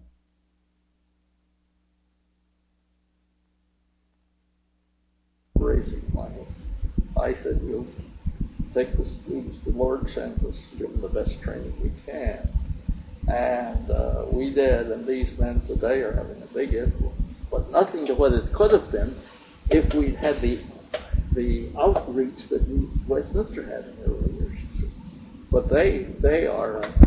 Raising money. I said, we'll take the students the Lord sends us, give them the best training we can. And uh, we did, and these men today are having a big influence. But nothing to what it could have been if we'd had the the outreach that we, Westminster had in the early years. But they, they are... Uh,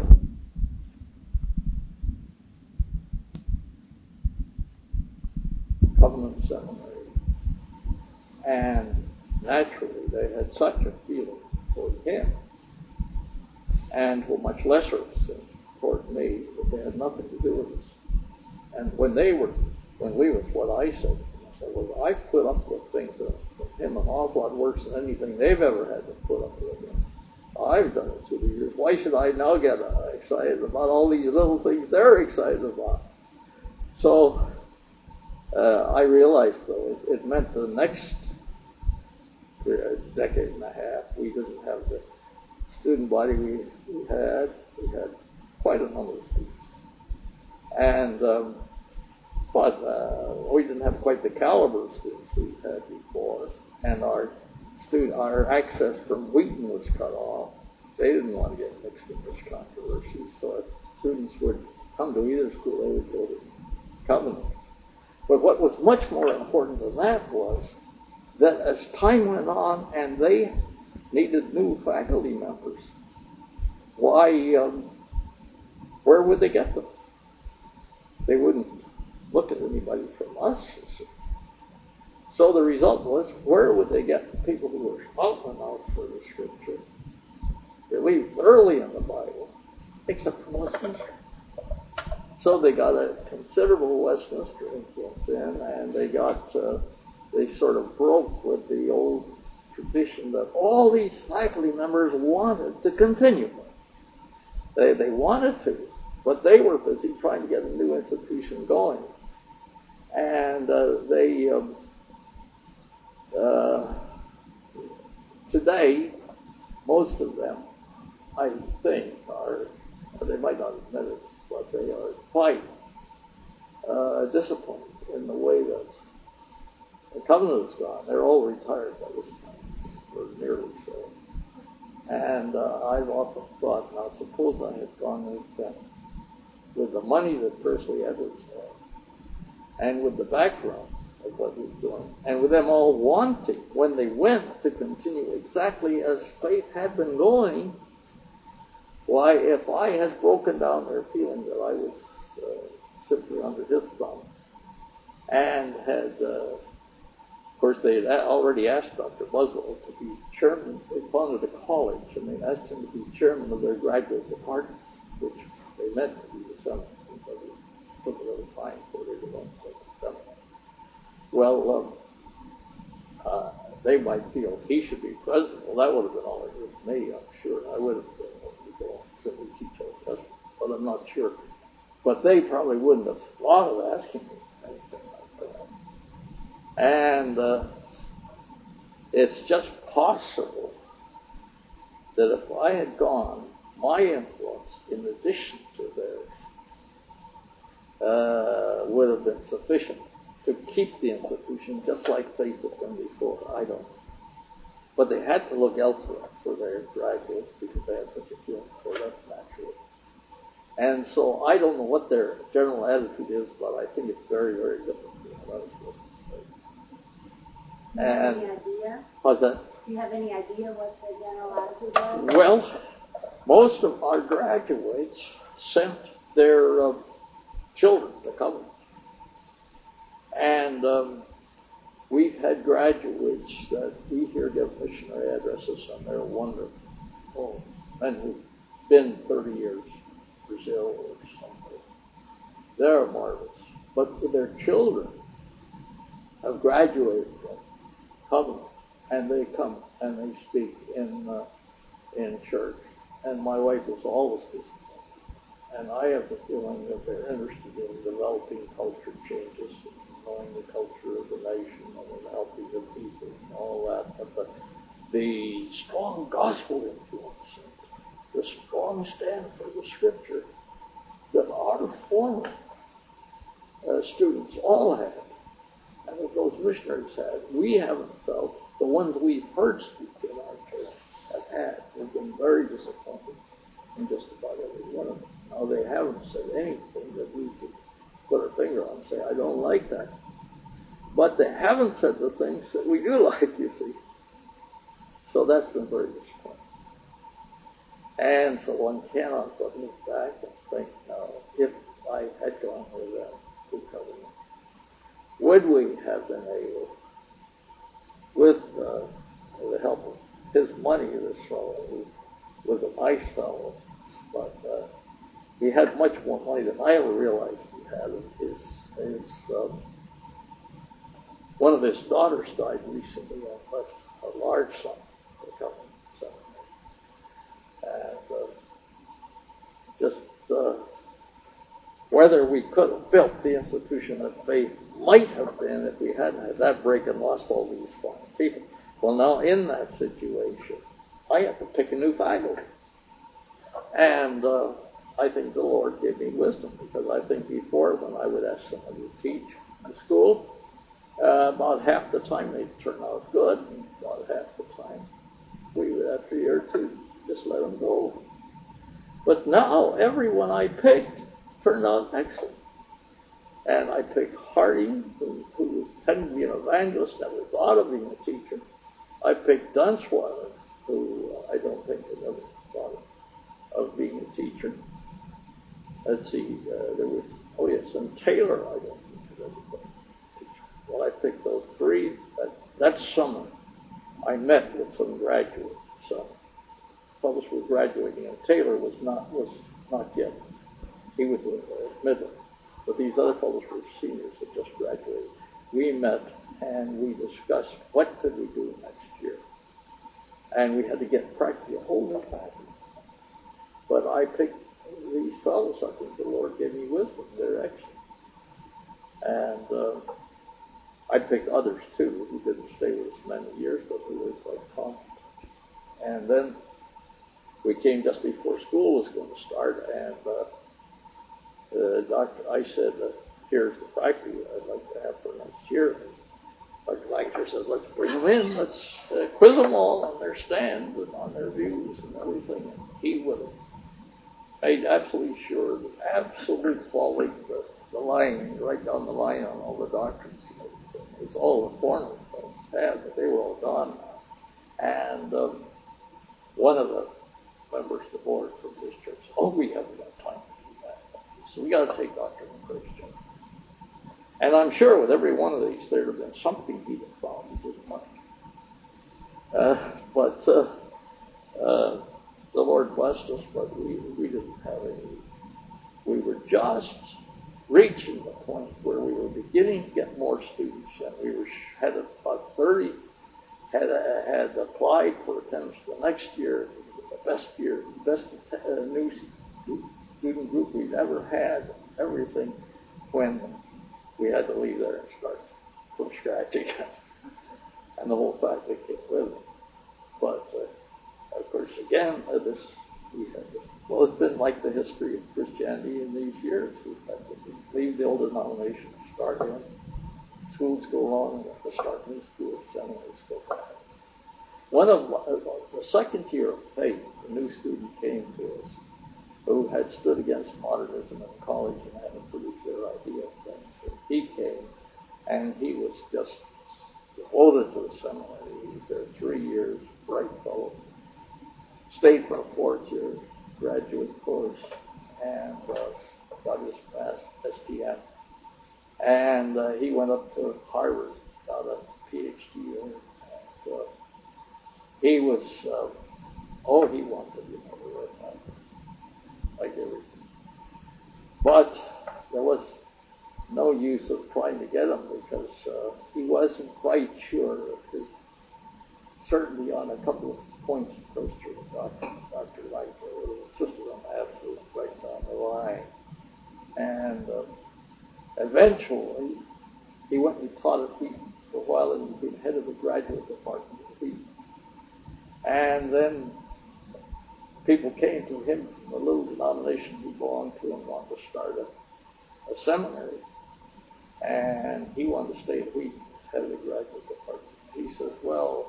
Covenant Seminary. And naturally, they had such a feeling toward him, and to a much lesser extent toward me, that they had nothing to do with us. And when they were, when we was what I said, I said, well, I've put up with things that with him an awful lot worse than anything they've ever had to put up with him. I've done it through the years. Why should I now get uh, excited about all these little things they're excited about? So uh, I realized, though, it, it meant the next a decade and a half, we didn't have the student body we, we had. We had quite a number of students. And, um, but uh, we didn't have quite the caliber of students we had before. And our student, our access from Wheaton was cut off. They didn't want to get mixed in this controversy. So if students would come to either school, they would go to Covenant. But what was much more important than that was that as time went on and they needed new faculty members, why, um, where would they get them? They wouldn't look at anybody from us. So the result was, where would they get the people who were shouting out for the Scripture? They leave early in the Bible, except from Westminster. So they got a considerable Westminster influence in, and they got... Uh, they sort of broke with the old tradition that all these faculty members wanted to continue. They they wanted to, but they were busy trying to get a new institution going. And uh, they, um, uh, today, most of them, I think, are, they might not admit it, but they are quite uh, disappointed in the way that the Covenant is gone. They're all retired by this time, or nearly so. And uh, I've often thought, now suppose I had gone with them, with the money that Percy Edwards had, and with the background of what he's doing, and with them all wanting, when they went, to continue exactly as faith had been going, why, if I had broken down their feeling that I was uh, simply under his thumb, and had... Uh, Of course, they had already asked Doctor Buswell to be chairman. They founded a college, and they asked him to be chairman of their graduate department, which they meant to be the seminary, but it took a little time for their development of the seminary. Well, um, uh, they might feel he should be president. Well, that would have been all right with me, I'm sure. I would have been able to go simply teach our testimony. but I'm not sure. But they probably wouldn't have thought of asking me anything like that. And uh, it's just possible that if I had gone, my influence, in addition to theirs, uh, would have been sufficient to keep the institution just like they did them before. I don't know. But they had to look elsewhere for their graduates because they had such a feeling, so that's natural. And so I don't know what their general attitude is, but I think it's very, very different from what I was Do you have any idea? How's that? Do you have any idea what the general attitude was? Well, most of our graduates sent their uh, children to come. And um, we've had graduates that we hear give missionary addresses, and they're wonderful. Oh, and who've been thirty years, Brazil or something. They're marvelous. But their children have graduated from Covenant, and they come and they speak in uh, in church. And my wife is always disappointed. And I have the feeling that they're interested in developing culture changes, and knowing the culture of the nation, and helping the people, and all that. But the, the strong gospel influence, the strong stand for the Scripture that our former uh, students all had, and that those missionaries had, we haven't felt. The ones we've heard speak in our church have had. We've been very disappointed in just about every one of them. Now, they haven't said anything that we could put our finger on and say, I don't like that. But they haven't said the things that we do like, you see. So that's been very disappointing. And so one cannot but look back and think, now, if I had gone with them to Covenant, would we have been able, with uh, the help of his money, this fellow, who was a nice fellow, but uh, he had much more money than I ever realized he had. His, his, um, one of his daughters died recently and left a large sum for Covenant Seminary. And uh, just uh, whether we could have built the institution that faith might have been if we hadn't had that break and lost all these fine people. Well, now in that situation, I have to pick a new faculty. And uh, I think the Lord gave me wisdom, because I think before, when I would ask somebody to teach in school, uh, about half the time they'd turn out good, and about half the time we would, after a year or two, just let them go. But now, everyone I picked turned out excellent. And I picked Harding, who, who was tending to be an evangelist, never thought of being a teacher. I picked Dunswater, who uh, I don't think had ever thought of, of being a teacher. Let's see, uh, there was, oh yes, and Taylor, I don't think had ever been a teacher. Well, I picked those three. That, that summer, I met with some graduates. So, fellows were graduating, and Taylor was not was not yet. He was a, a middle. But these other fellows were seniors that just graduated. We met and we discussed what could we do next year. And we had to get practically a whole new faculty. But I picked these fellows. I think the Lord gave me wisdom. They're excellent. And uh, I picked others too who didn't stay with us many years, but who were quite competent. And then we came just before school was going to start, and uh, Uh, doctor, I said, uh, here's the faculty I'd like to have for next year. And Doctor Lancashire says, let's bring them in. Let's uh, quiz them all on their stand and on their views and everything. And he would have made absolutely sure that absolute following the, the line, right down the line on all the doctrines and everything. It's all the former folks had, but they were all gone now. And um, one of the members of the board from this church said, oh, we haven't got time. So we got to take Doctor McCrae's job. And I'm sure with every one of these, there would have been something he'd have found he didn't like. Uh, but uh, uh, the Lord blessed us, but we, we didn't have any. We were just reaching the point where we were beginning to get more students, and we were had about thirty had uh, had applied for attendance the next year, the best year, best uh, new student group we'd ever had, everything, when we had to leave there and start from scratch again. And the whole faculty came with it. But, uh, of course, again, uh, this, we had to, well, it's been like the history of Christianity in these years. We've had to leave the old denominations, start in. Schools go on, and have to start new schools, seminaries go back. One of uh, the second year of faith, a new student came to us who had stood against modernism in college and had a pretty clear idea of things. And he came, and he was just devoted to the seminary. He was there three years, bright fellow. Stayed for a fourth year graduate course, and uh, got his S T M. And uh, he went up to Harvard, got a P H D there. And, uh, he was, uh, oh, he wanted, you know, to work like everything. But there was no use of trying to get him because uh, he wasn't quite sure of his certainty on a couple of points approached to Doctor Doctor Light, who insisted on absolute right down the line. And uh, eventually, he went and taught at Wheaton for a while, and he became head of the graduate department at Wheaton. And then people came to him from a little denomination he belonged to and wanted to start a, a seminary. And he wanted to stay at Wheaton as head of the graduate department. He said, well,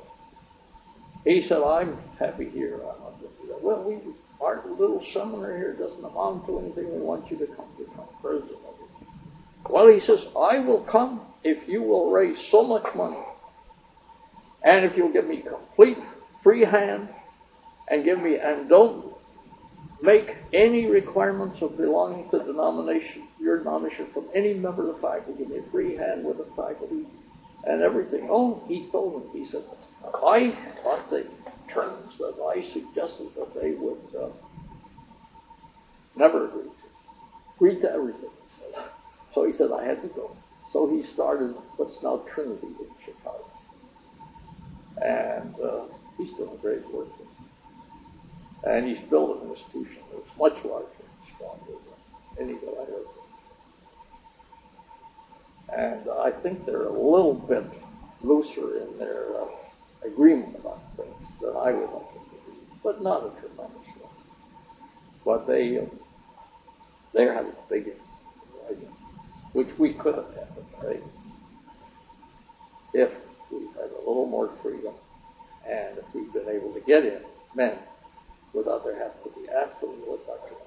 he said, I'm happy here. I'm not going to do that. Well, we, our little seminary here doesn't amount to anything. We want you to come become president of it. Well, he says, I will come if you will raise so much money. And if you'll give me complete free hand and give me, and don't make any requirements of belonging to denomination, your denomination from any member of the faculty. Give me a free hand with the faculty and everything. Oh, he told me, he says, I thought the terms that I suggested that they would uh, never agree to. Agree to everything, he said. So he said I had to go. So he started what's now Trinity in Chicago. And uh, he's doing great work. And he's built an institution that's much larger and stronger than any that I heard of. And uh, I think they're a little bit looser in their uh, agreement about things than I would like them to be, but not a tremendous one. But they, uh, they're having big influence, which we could have had, right? If we had a little more freedom and if we'd been able to get in men without there having to be absolute doctrinal.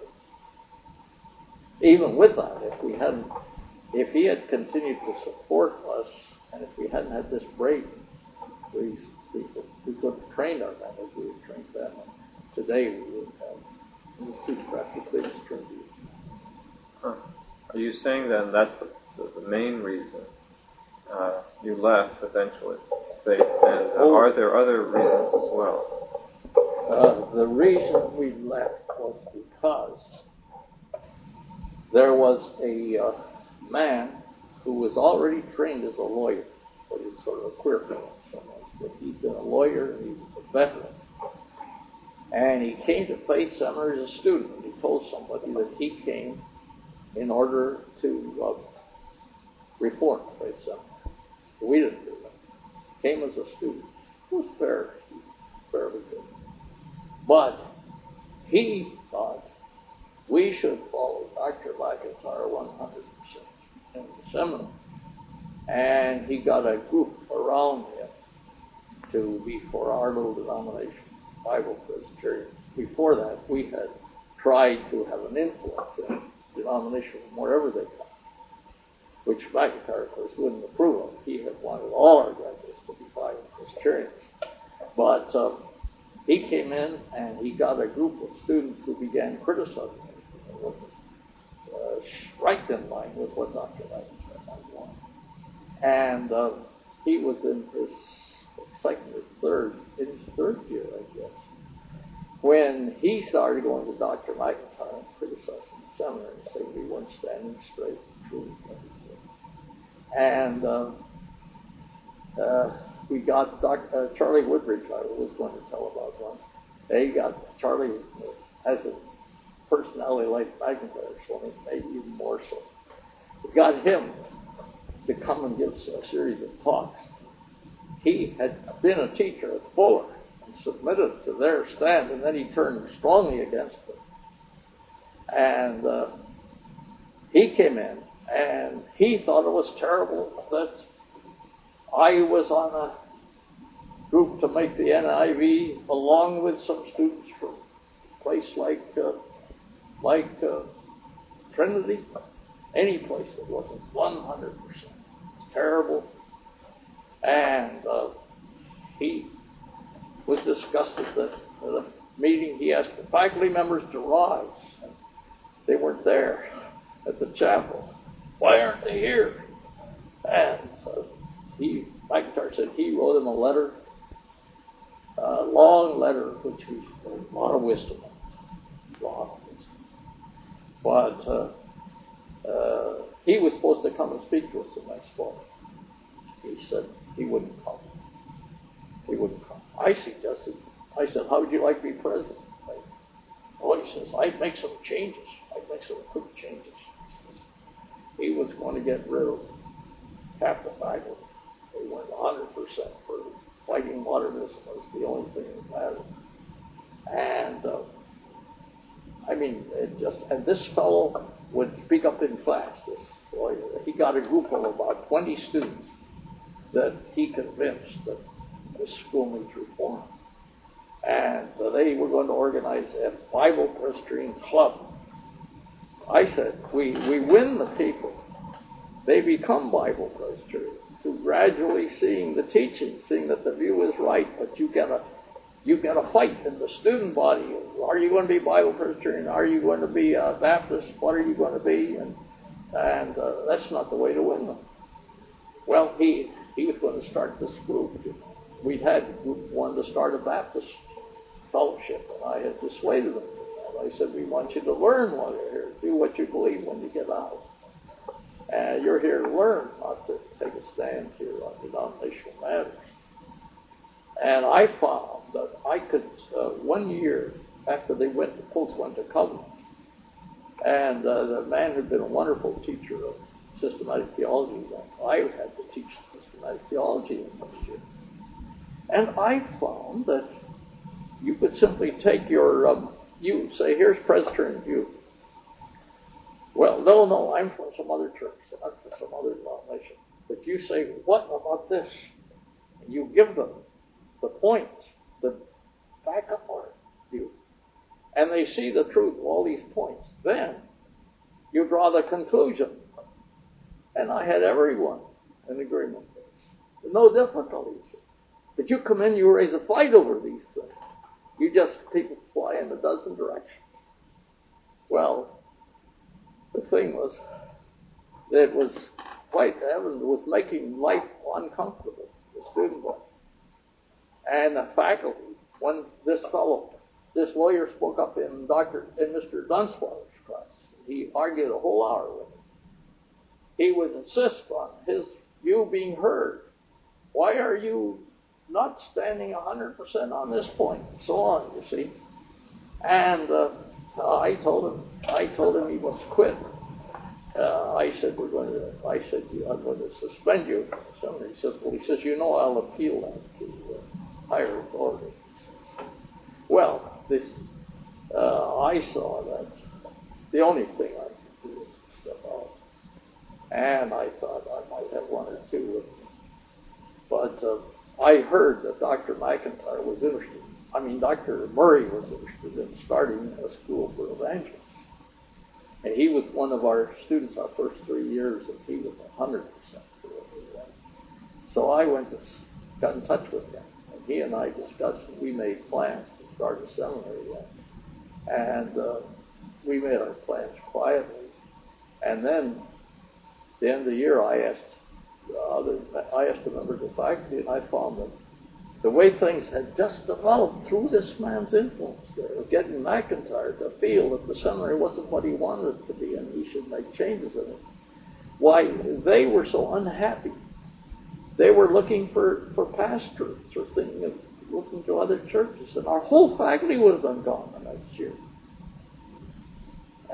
Even with that, if we hadn't, if he had continued to support us, and if we hadn't had this break, we we, we could have trained our men as we had trained them. And today we would have institutes practically as Trinity. Huh. Are you saying then that's the, the, the main reason uh, you left eventually, faith, and uh, oh. are there other reasons as well? Uh, the reason we left was because there was a uh, man who was already trained as a lawyer, but he's sort of a queer fellow. But he'd been a lawyer and he was a veteran. And he came to Faith Seminary as a student. And he told somebody that he came in order to uh, reform Faith Seminary. So we didn't do that. Came as a student. It was fair, fairly good. But he thought we should follow Doctor McIntyre one hundred percent in the seminary. And he got a group around him to be for our little denomination, Bible Presbyterian. Before that, we had tried to have an influence in the denomination from wherever they come, which McIntyre, of course, wouldn't approve of. He had wanted all our graduates to be Bible Presbyterians. But um, he came in and he got a group of students who began criticizing him. It wasn't uh, right in line with what Doctor McIntyre might want. And uh, he was in his second or third, in his third year, I guess, when he started going to Doctor McIntyre and criticizing the seminary and saying we weren't standing straight and true. And uh, uh, we got Doctor Uh, Charlie Woodbridge, I was going to tell about once. They got Charlie as a personality like McIntyre, so maybe even more so. We got him to come and give us a series of talks. He had been a teacher at Fuller and submitted to their stand, and then he turned strongly against them. And uh, he came in, and he thought it was terrible that I was on a group to make the N I V along with some students from a place like uh, like uh, Trinity, any place that wasn't one hundred percent. It's terrible. And uh, he was disgusted that at a meeting he asked the faculty members to rise. And they weren't there at the chapel. Why aren't they here? And uh, he, McIntyre said he wrote him a letter, a long letter, which was a lot of wisdom. A lot of wisdom. But uh, uh, he was supposed to come and speak to us the next fall. He said he wouldn't come. He wouldn't come. I suggested, I said, how would you like to be president? I, oh, he says, I'd make some changes. I'd make some quick changes. He was going to get rid of half the faculty. They went one hundred percent for fighting modernism. That was the only thing that mattered. And, uh, I mean, it just, and this fellow would speak up in class. This lawyer, he got a group of about twenty students that he convinced that this school needs reform. And uh, they were going to organize a Bible Presbyterian club. I said, we, we win the people. They become Bible Presbyterian through gradually seeing the teaching, seeing that the view is right, but you get a you get a fight in the student body. Are you going to be Bible Presbyterian? Are you going to be uh, Baptist? What are you going to be? And and uh, that's not the way to win them. Well, he he was going to start this group. We'd had group one to start a Baptist fellowship, and I had dissuaded them. And I said, we want you to learn while you're here. Do what you believe when you get out. And you're here to learn, not to take a stand here on denominational matters. And I found that I could, uh, one year after they went, the folks went to Covenant, and uh, the man had been a wonderful teacher of systematic theology. I had to teach systematic theology in this year. And I found that you could simply take your, um, you say, here's Presbyterian view. Well, no, no, I'm from some other church, I'm from some other denomination. But you say, what about this? And you give them the points, the backup our view. And they see the truth of all these points. Then you draw the conclusion. And I had everyone in agreement with this. No difficulties. But you come in, you raise a fight over these things. You just people fly in a dozen directions. Well, the thing was, that it was quite heaven. It was making life uncomfortable, the student life. And the faculty, when this fellow, this lawyer spoke up in Doctor in Mister Dunswater's class, he argued a whole hour with him. He would insist on his view being heard. Why are you not standing one hundred percent on this point? And so on, you see. And uh, I told him, I told him he must quit. Uh, I said, we're going to, I said, I'm going to suspend you. Somebody says, well, he says, you know, I'll appeal that to uh, higher authority. Well, this, uh, I saw that the only thing I could do was to step out. And I thought I might have one or two with me. But uh, I heard that Doctor McIntyre was interested. I mean, Doctor Murray was interested in starting a school for evangelists. And he was one of our students our first three years, and he was one hundred percent for what we did. So I went to, got in touch with him, and he and I discussed, and we made plans to start a seminary then. And uh, we made our plans quietly. And then, at the end of the year, I asked uh, other, I asked the members of faculty, and I found that the way things had just developed through this man's influence there, of getting McIntyre to feel that the seminary wasn't what he wanted it to be and he should make changes in it. Why, they were so unhappy. They were looking for, for pastors or thinking of looking to other churches, and our whole faculty would have been gone the next year.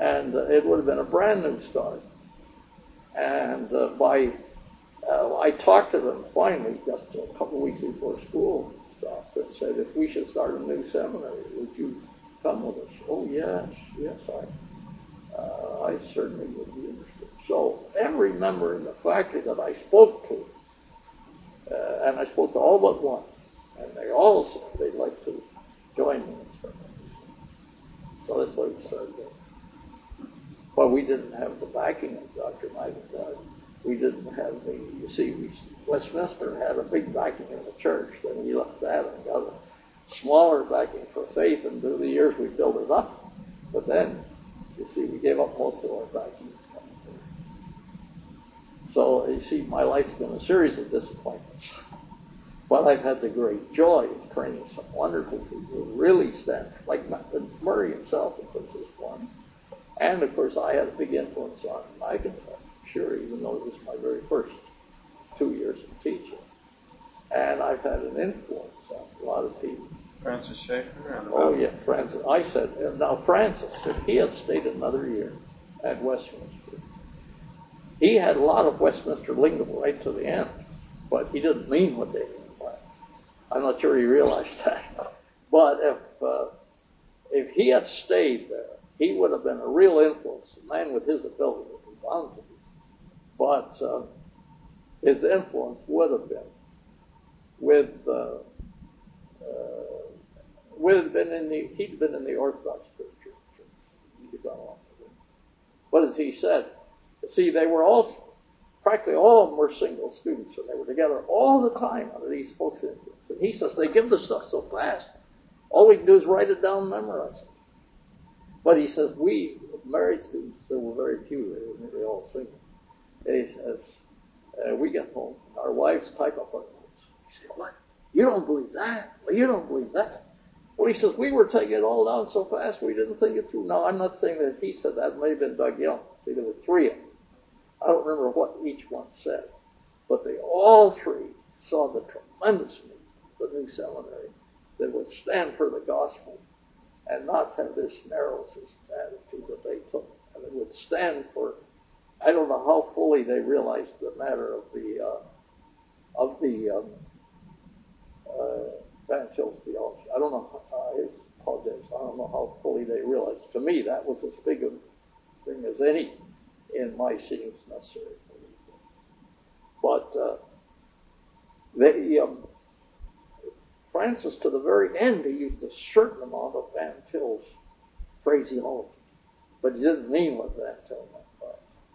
and uh, it would have been a brand new start. And uh, by, uh, I talked to them finally just a couple of weeks before school stopped and said, if we should start a new seminary, would you come with us? Oh, yes, yes, I, uh, I certainly would be interested. So every member in the faculty that I spoke to, uh, and I spoke to all but one, and they all said they'd like to join me in seminary. So that's why we started there. Well, we didn't have the backing of Doctor Meisendrath. We didn't have the, you see, we, Westminster had a big backing in the church. Then we left that and got a smaller backing for faith, and through the years we built it up. But then, you see, we gave up most of our backing. So, you see, my life's been a series of disappointments. But I've had the great joy of training some wonderful people who really stand, like Murray himself, of course, is one. And, of course, I had a big influence on Meisendrath, sure, even though it was my very first two years of teaching. And I've had an influence on a lot of people. Francis Schaeffer? Oh, yeah, Francis. I said, now, Francis, if he had stayed another year at Westminster, he had a lot of Westminster lingo right to the end, but he didn't mean what they mean by it. I'm not sure he realized that. But if uh, if he had stayed there, he would have been a real influence, a man with his ability would be bound to be. But uh, his influence would have been with, uh, uh, would have been in the, he'd been in the Orthodox Church. He'd have gone along with it. But as he said, see, they were all, practically all of them were single students, and they were together all the time under these folks' influence. And he says, they give the stuff so fast, all we can do is write it down and memorize it. But he says, we, married students, there were very few, they were nearly all single. And he says, uh, we get home, and our wives type up our notes. He said, what? You don't believe that? Well, you don't believe that? Well, he says, we were taking it all down so fast we didn't think it through. Now, I'm not saying that he said that. It may have been Doug Young. See, there were three of them. I don't remember what each one said. But they all three saw the tremendous need for the new seminary that would stand for the gospel and not have this narrow attitude that they took. And it would stand for, I don't know how fully they realized the matter of the, uh, of the um, uh, Van Til's theology. I don't know uh, his apologetics. I don't know how fully they realized. To me, that was as big a thing as any in my seeing it's necessary. But uh, they, um, Francis, to the very end, he used a certain amount of Van Til's phraseology, but he didn't mean what Van Til meant by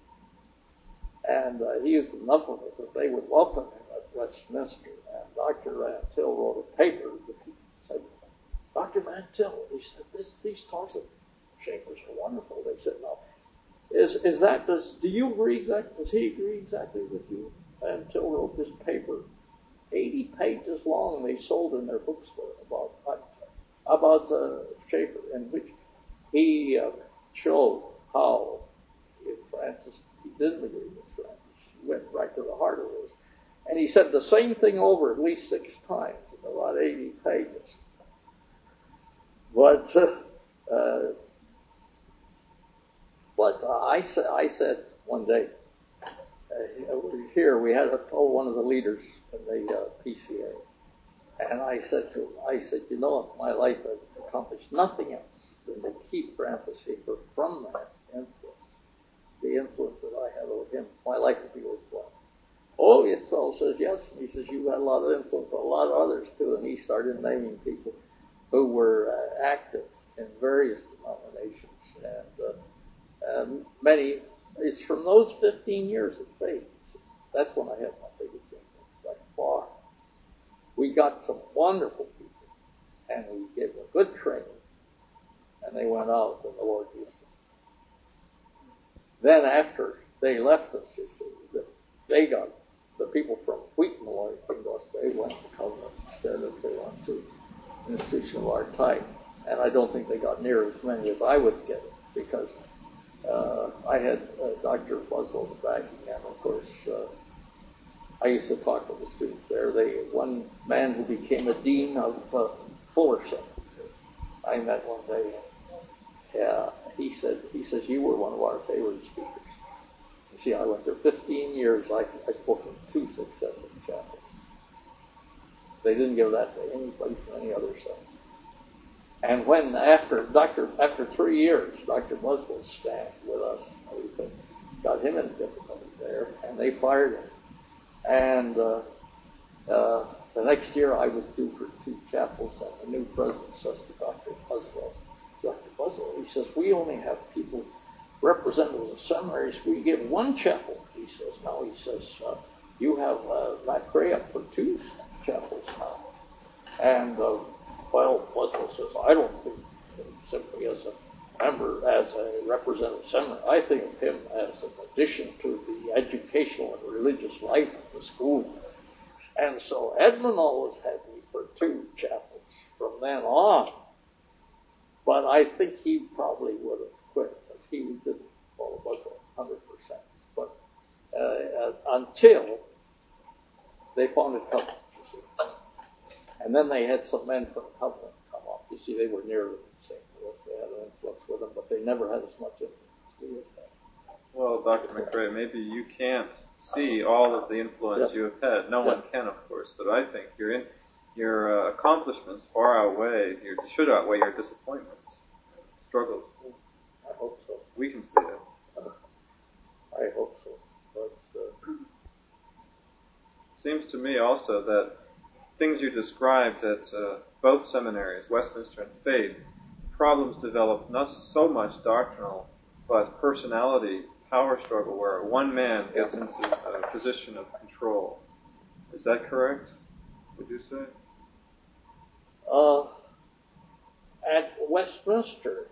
it. And uh, he used enough of it that they would welcome him at Westminster. And Doctor Van Til wrote a paper that he said, Doctor Van Til, he said, this, these talks of Schaeffer's are wonderful. They said, no, is is that, does, do you agree exactly, does he agree exactly with you? Van Til wrote this paper, eighty pages long, they sold in their bookstore about about uh, Schaeffer, in which he uh, showed how if Francis, he didn't agree with Francis, he went right to the heart of this. And he said the same thing over at least six times in about eighty pages. But, uh, uh, but uh, I, sa- I said one day, uh, here we had a, oh, one of the leaders in the uh, P C A. And I said to him, I said, you know, my life has accomplished nothing else than to keep Francis Schaeffer from that influence. The influence that I had over him, my life would be worthwhile. Oh, yes, fellow says, yes. And he says, you had a lot of influence on a lot of others, too. And he started naming people who were uh, active in various denominations. And uh, um, many, it's from those fifteen years of faith. That's when I had my biggest influence by far. We got some wonderful people, and we gave them good training, and they went out, and the Lord used them. Then after they left us, you see, they got, the people from Wheaton Malloy came to us, they went to Covenant instead of they went to an institution of our type. And I don't think they got near as many as I was getting, because uh, I had uh, Doctor Boswell's backing, and of course, uh, I used to talk to the students there. They, one man who became a dean of uh, Fuller Seminary, I met one day. Yeah, he said, he says, you were one of our favorite speakers. You see, I went there fifteen years. I, I spoke in two successive chapels. They didn't give that to anybody from any other side. And when, after Doctor after three years, Doctor Muswell stayed with us. We got him in difficulty there, and they fired him. And uh, uh, the next year, I was due for two chapels, and the new president says to Doctor Muswell, Doctor Muswell, he says, we only have people, representatives of seminaries, we give one chapel. He says, now, he says, uh, you have uh, Matt Gray up for two chapels now. And, uh, well, Muswell says, I don't think him simply as a member, as a representative seminary. I think of him as an addition to the educational and religious life of the school. And so Edmund always had me for two chapels from then on. But I think he probably would have quit, because he didn't follow Muswell one hundred percent. But uh, uh, until they founded Covenant, you see. And then they had some men from Covenant come up. You see, they were nearly the same with us. They had an influence with them, but they never had as much influence as we had. Well, Doctor McRae, maybe you can't see all of the influence yeah. you have had. No yeah. one can, of course, but I think your in, your uh, accomplishments far outweigh, your, should outweigh your disappointments, struggles. I hope so. We can see it. Uh, I hope so. But, uh, seems to me also that things you described at uh, both seminaries, Westminster and Fade, problems developed not so much doctrinal, but personality, power struggle, where one man gets into a position of control. Is that correct, would you say? Uh, at Westminster,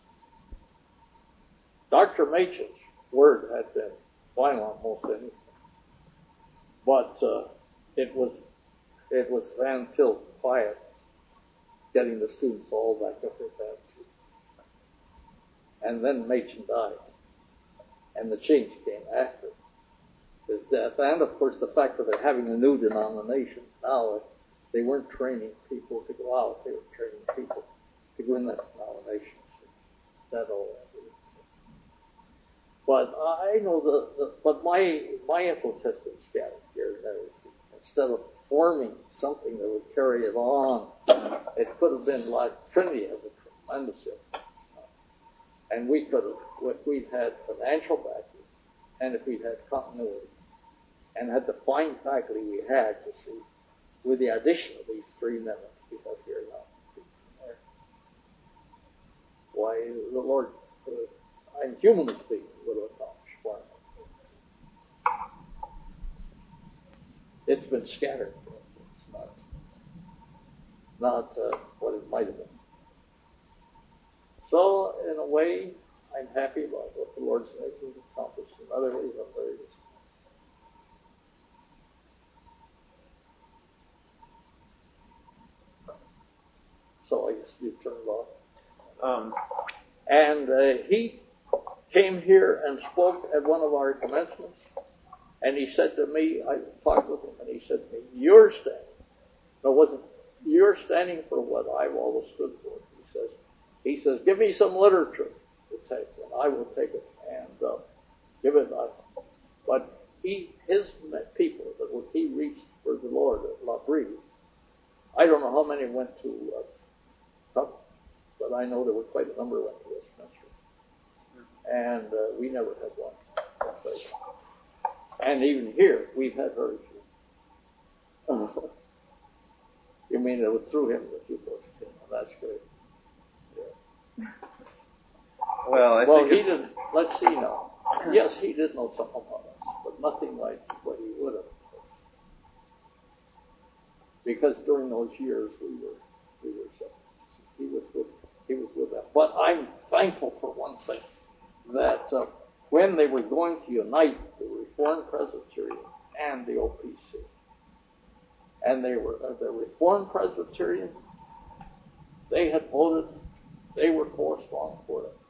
Doctor Machen's word had been final on most anything. But uh, it was it was Van Til quiet, getting the students all back up his attitude. And then Machen died. And the change came after his death. And, of course, the fact that they're having a new denomination. Now, they weren't training people to go out. They were training people to go in this denomination. That all ended. But I know the, the but my my influence has been scattered here and there. Instead of forming something that would carry it on, it could have been like Trinity has a tremendous influence. And we could have, if we'd had financial backing, and if we'd had continuity, and had the fine faculty we had to see, with the addition of these three men that we have here now, why the Lord, uh, and humanly speaking, would have accomplished far more. It's been scattered. It's not, not uh, what it might have been. So, in a way, I'm happy about what the Lord's making accomplished. In other ways, I'm very disappointed. So I guess you turned off. Um, and uh, he came here and spoke at one of our commencements, and he said to me, I talked with him, and he said to me, you're standing. No, it wasn't. You're standing for what I've always stood for. He says, he says, give me some literature to take, and I will take it and uh, give it up. But he, his people that he reached for the Lord at La Brie, I don't know how many went to uh, Covenant, but I know there were quite a number went to Westminster. And uh, we never had one. And even here, we've had very few. Uh, you mean it was through him that you folks came? Well, that's great. Yeah. Well, I well think he didn't. Let's see now. Yes, he did know something about us, but nothing like what he would have. Because during those years, we were we were so. He was with he was with them. But I'm thankful for one thing, that uh, when they were going to unite the Reformed Presbyterian and the O P C, and they were uh, the Reformed Presbyterian, they had voted, they were four strong for it.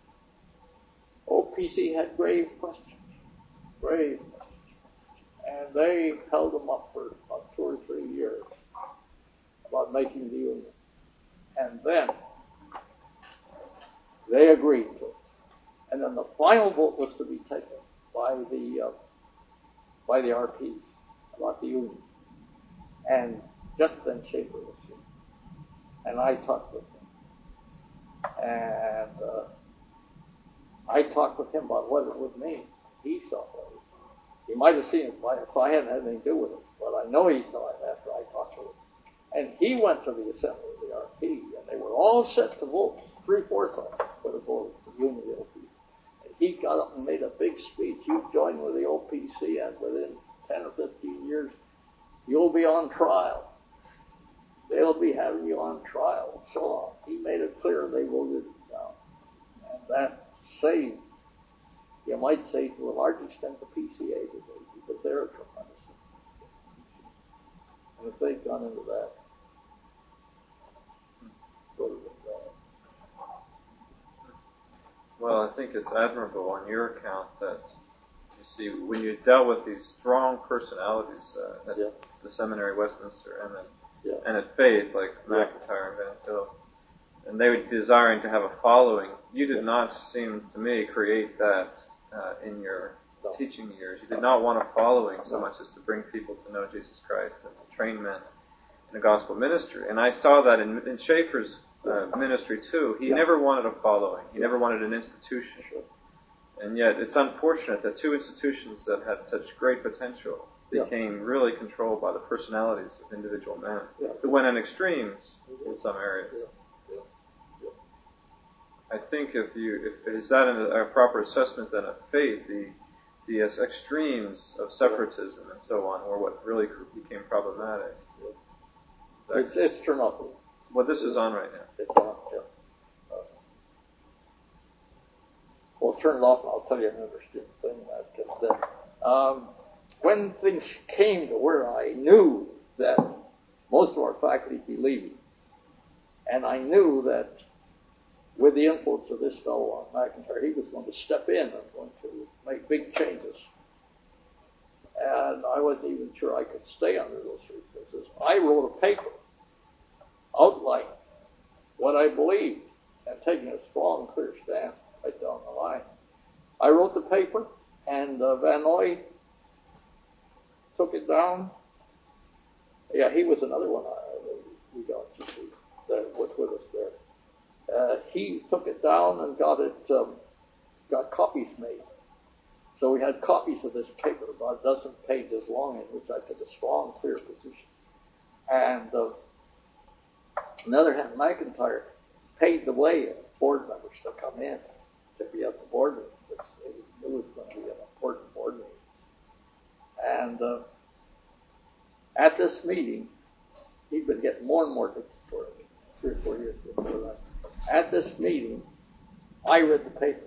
O P C had grave questions, grave questions, and they held them up for about two or three years about making the union. And then They agreed to it. And then the final vote was to be taken by the uh, by the R Ps, about the union. And just then Schaefer was here. And I talked with him. And uh, I talked with him about what it would mean. He saw it. He might have seen it if I hadn't had anything to do with it. But I know he saw it after I talked to him. And he went to the assembly of the R P, and they were all set to vote. Three-fourths of them would have voted for the union of the O P. And he got up and made a big speech. You join with the O P C, and within ten or fifteen years, you'll be on trial. They'll be having you on trial, and so on. He made it clear they voted it down. And that saved, you might say, to a large extent, the P C A today, because they're a tremendous. And if they'd gone into that, would have been bad. Well, I think it's admirable on your account that you see when you dealt with these strong personalities uh, at yeah. the seminary, Westminster, and then yeah. and at Faith, like yeah. McIntyre and Van Til, and they were desiring to have a following. You did not seem to me create that uh, in your no. teaching years. You did not want a following so much as to bring people to know Jesus Christ and to train men in the gospel ministry. And I saw that in, in Schaeffer's uh, ministry too. He yeah. never wanted a following. He never wanted an institution. And yet it's unfortunate that two institutions that had such great potential became yeah. really controlled by the personalities of individual men yeah. who went on extremes in some areas. Yeah. Yeah. Yeah. I think if you if is that a, a proper assessment then of Faith, the the uh, extremes of separatism yeah. and so on were what really became problematic. Yeah. It's it's turned off. Well, this is on right now. It's on. Yeah. Uh, well, turn it off, and I'll tell you an interesting thing. That, that um, when things came to where I knew that most of our faculty would be leaving, and I knew that with the influence of this fellow on McIntyre, he was going to step in and going to make big changes. And I wasn't even sure I could stay under those circumstances. I wrote a paper outlining what I believed and taking a strong, clear stand right down the line. I wrote the paper, and uh, Van Noy took it down. Yeah, he was another one I, we got to see that was with us there. Uh, he took it down and got it, um, got copies made. So we had copies of this paper, about a dozen pages long, in which I took a strong, clear position. And uh, on the other hand, McIntyre paid the way of board members to come in to be at the board meeting. It was going to be an important board meeting. And uh, at this meeting, he'd been getting more and more dictatorial, three or four years before that. At this meeting, I read the paper.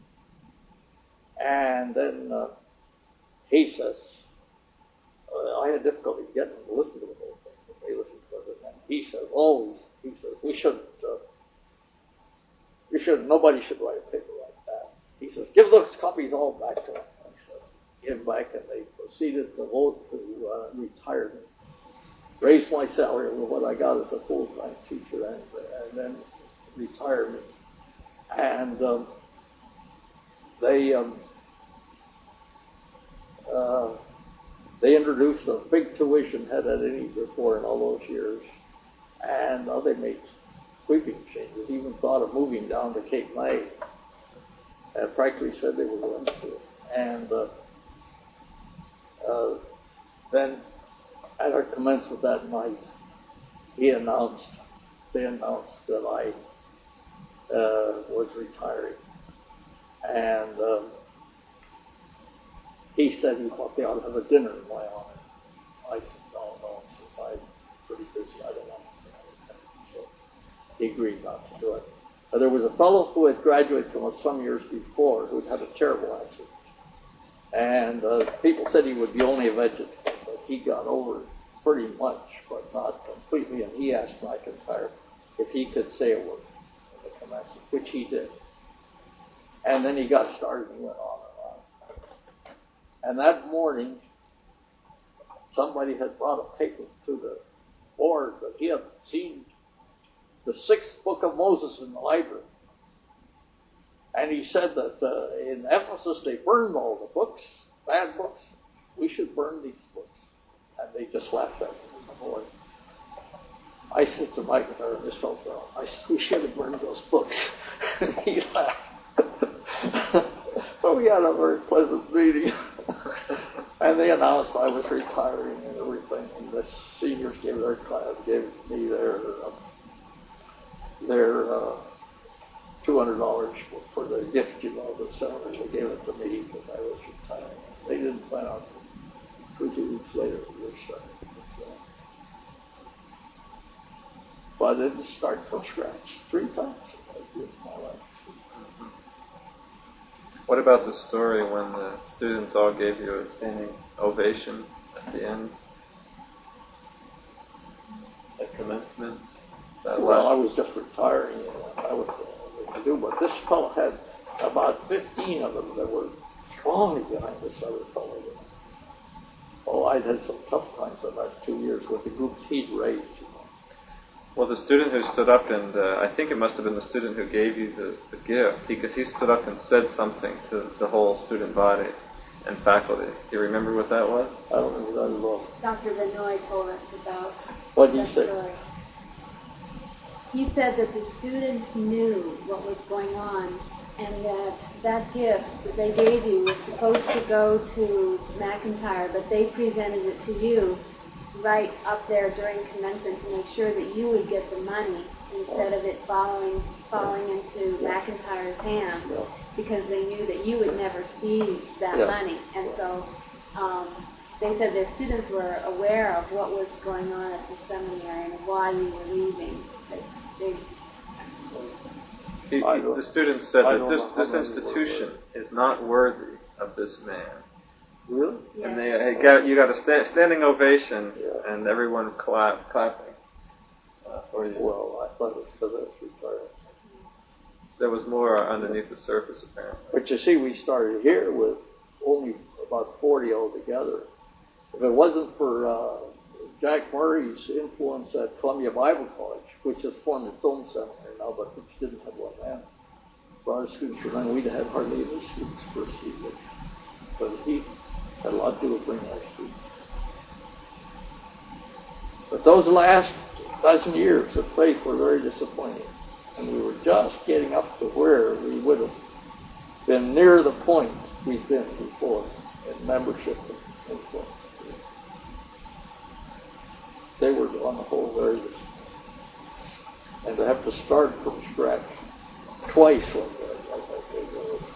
And then uh, he says, uh, I had difficulty getting them to listen to the whole thing, but they listened to it. And he says, oh, he says, we shouldn't, uh, we should, nobody should write a paper like that. He says, give those copies all back to him. And he says, give back, and they proceeded to vote to uh, retire me, raise my salary with what I got as a full-time teacher, and, and then retire me. And um, they um, uh, they introduced a big tuition, had had any before in all those years, and uh, they made sweeping changes. Even thought of moving down to Cape May. And practically said they were going to. And uh, uh, then, at our commencement that night, he announced, they announced that I uh, was retiring. And um, he said he thought they ought to have a dinner in my honor. I said, no, no, he says, I'm pretty busy, I don't want to. So he agreed not to do it. Uh, there was a fellow who had graduated from us some years before who had had a terrible accident. And uh, people said he would be only a vegetable, but he got over it pretty much, but not completely. And he asked McIntyre if he could say a word in the commencement, which he did. And then he got started and went on and on. And that morning, somebody had brought a paper to the board that he had seen the sixth book of Moses in the library. And he said that uh, in Ephesus they burned all the books, bad books. We should burn these books. And they just laughed at me. Boy. I said to Mike, this fellow, I said, we should have burned those books. And he laughed. But we had a very pleasant meeting. And they announced I was retiring and everything. And the seniors gave their class, gave me their uh, their uh, two hundred dollars for, for the gift, you know, the seminary. They gave it to me because I was retiring. They didn't find out two, two weeks later we were starting. So, but I didn't start from scratch. Three times I did my life. What about the story when the students all gave you a standing ovation at the end? At commencement? That Well, last... I was just retiring, and I was uh, to do, but this fellow had about fifteen of them that were strongly behind this other fellow. Oh, I'd had some tough times the last two years with the groups he'd raised. You know. Well, the student who stood up, and uh, I think it must have been the student who gave you this, the gift, because he, he stood up and said something to the whole student body and faculty. Do you remember what that was? I don't remember that at all. Doctor Benoit told us about What did that he say? story. He said that the students knew what was going on, and that that gift that they gave you was supposed to go to McIntyre, but they presented it to you right up there during commencement to make sure that you would get the money instead of it falling falling into McIntyre's hands, Yeah. because they knew that you would never see that Yeah. money. And so um, they said their students were aware of what was going on at the seminary and why you were leaving. They, they, He, I he, don't- the students said I that don't this, know how this many institution is not worthy of this man. Really? yeah. And they uh, got, you got a sta- standing ovation, Yeah. and everyone clap, clapping uh, for you. Well, I thought it was because I was retired. There was more underneath the surface, apparently. But you see, we started here with only about forty altogether. If it wasn't for uh, Jack Murray's influence at Columbia Bible College, which has formed its own seminary now, but which didn't have one then, brought our students from then, we'd had hardly any students first year. But he had a lot to do with bringing our students. But those last dozen years of faith were very disappointing. And we were just getting up to where we would have been near the point we've been before in membership and influence. They were, on the whole, very disappointing. And to have to start from scratch twice like that, I think it was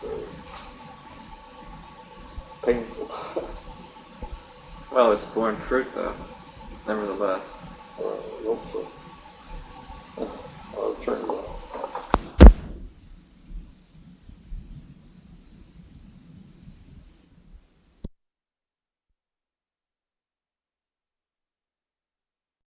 very painful. Well, it's borne fruit, though, nevertheless. Uh, I hope so.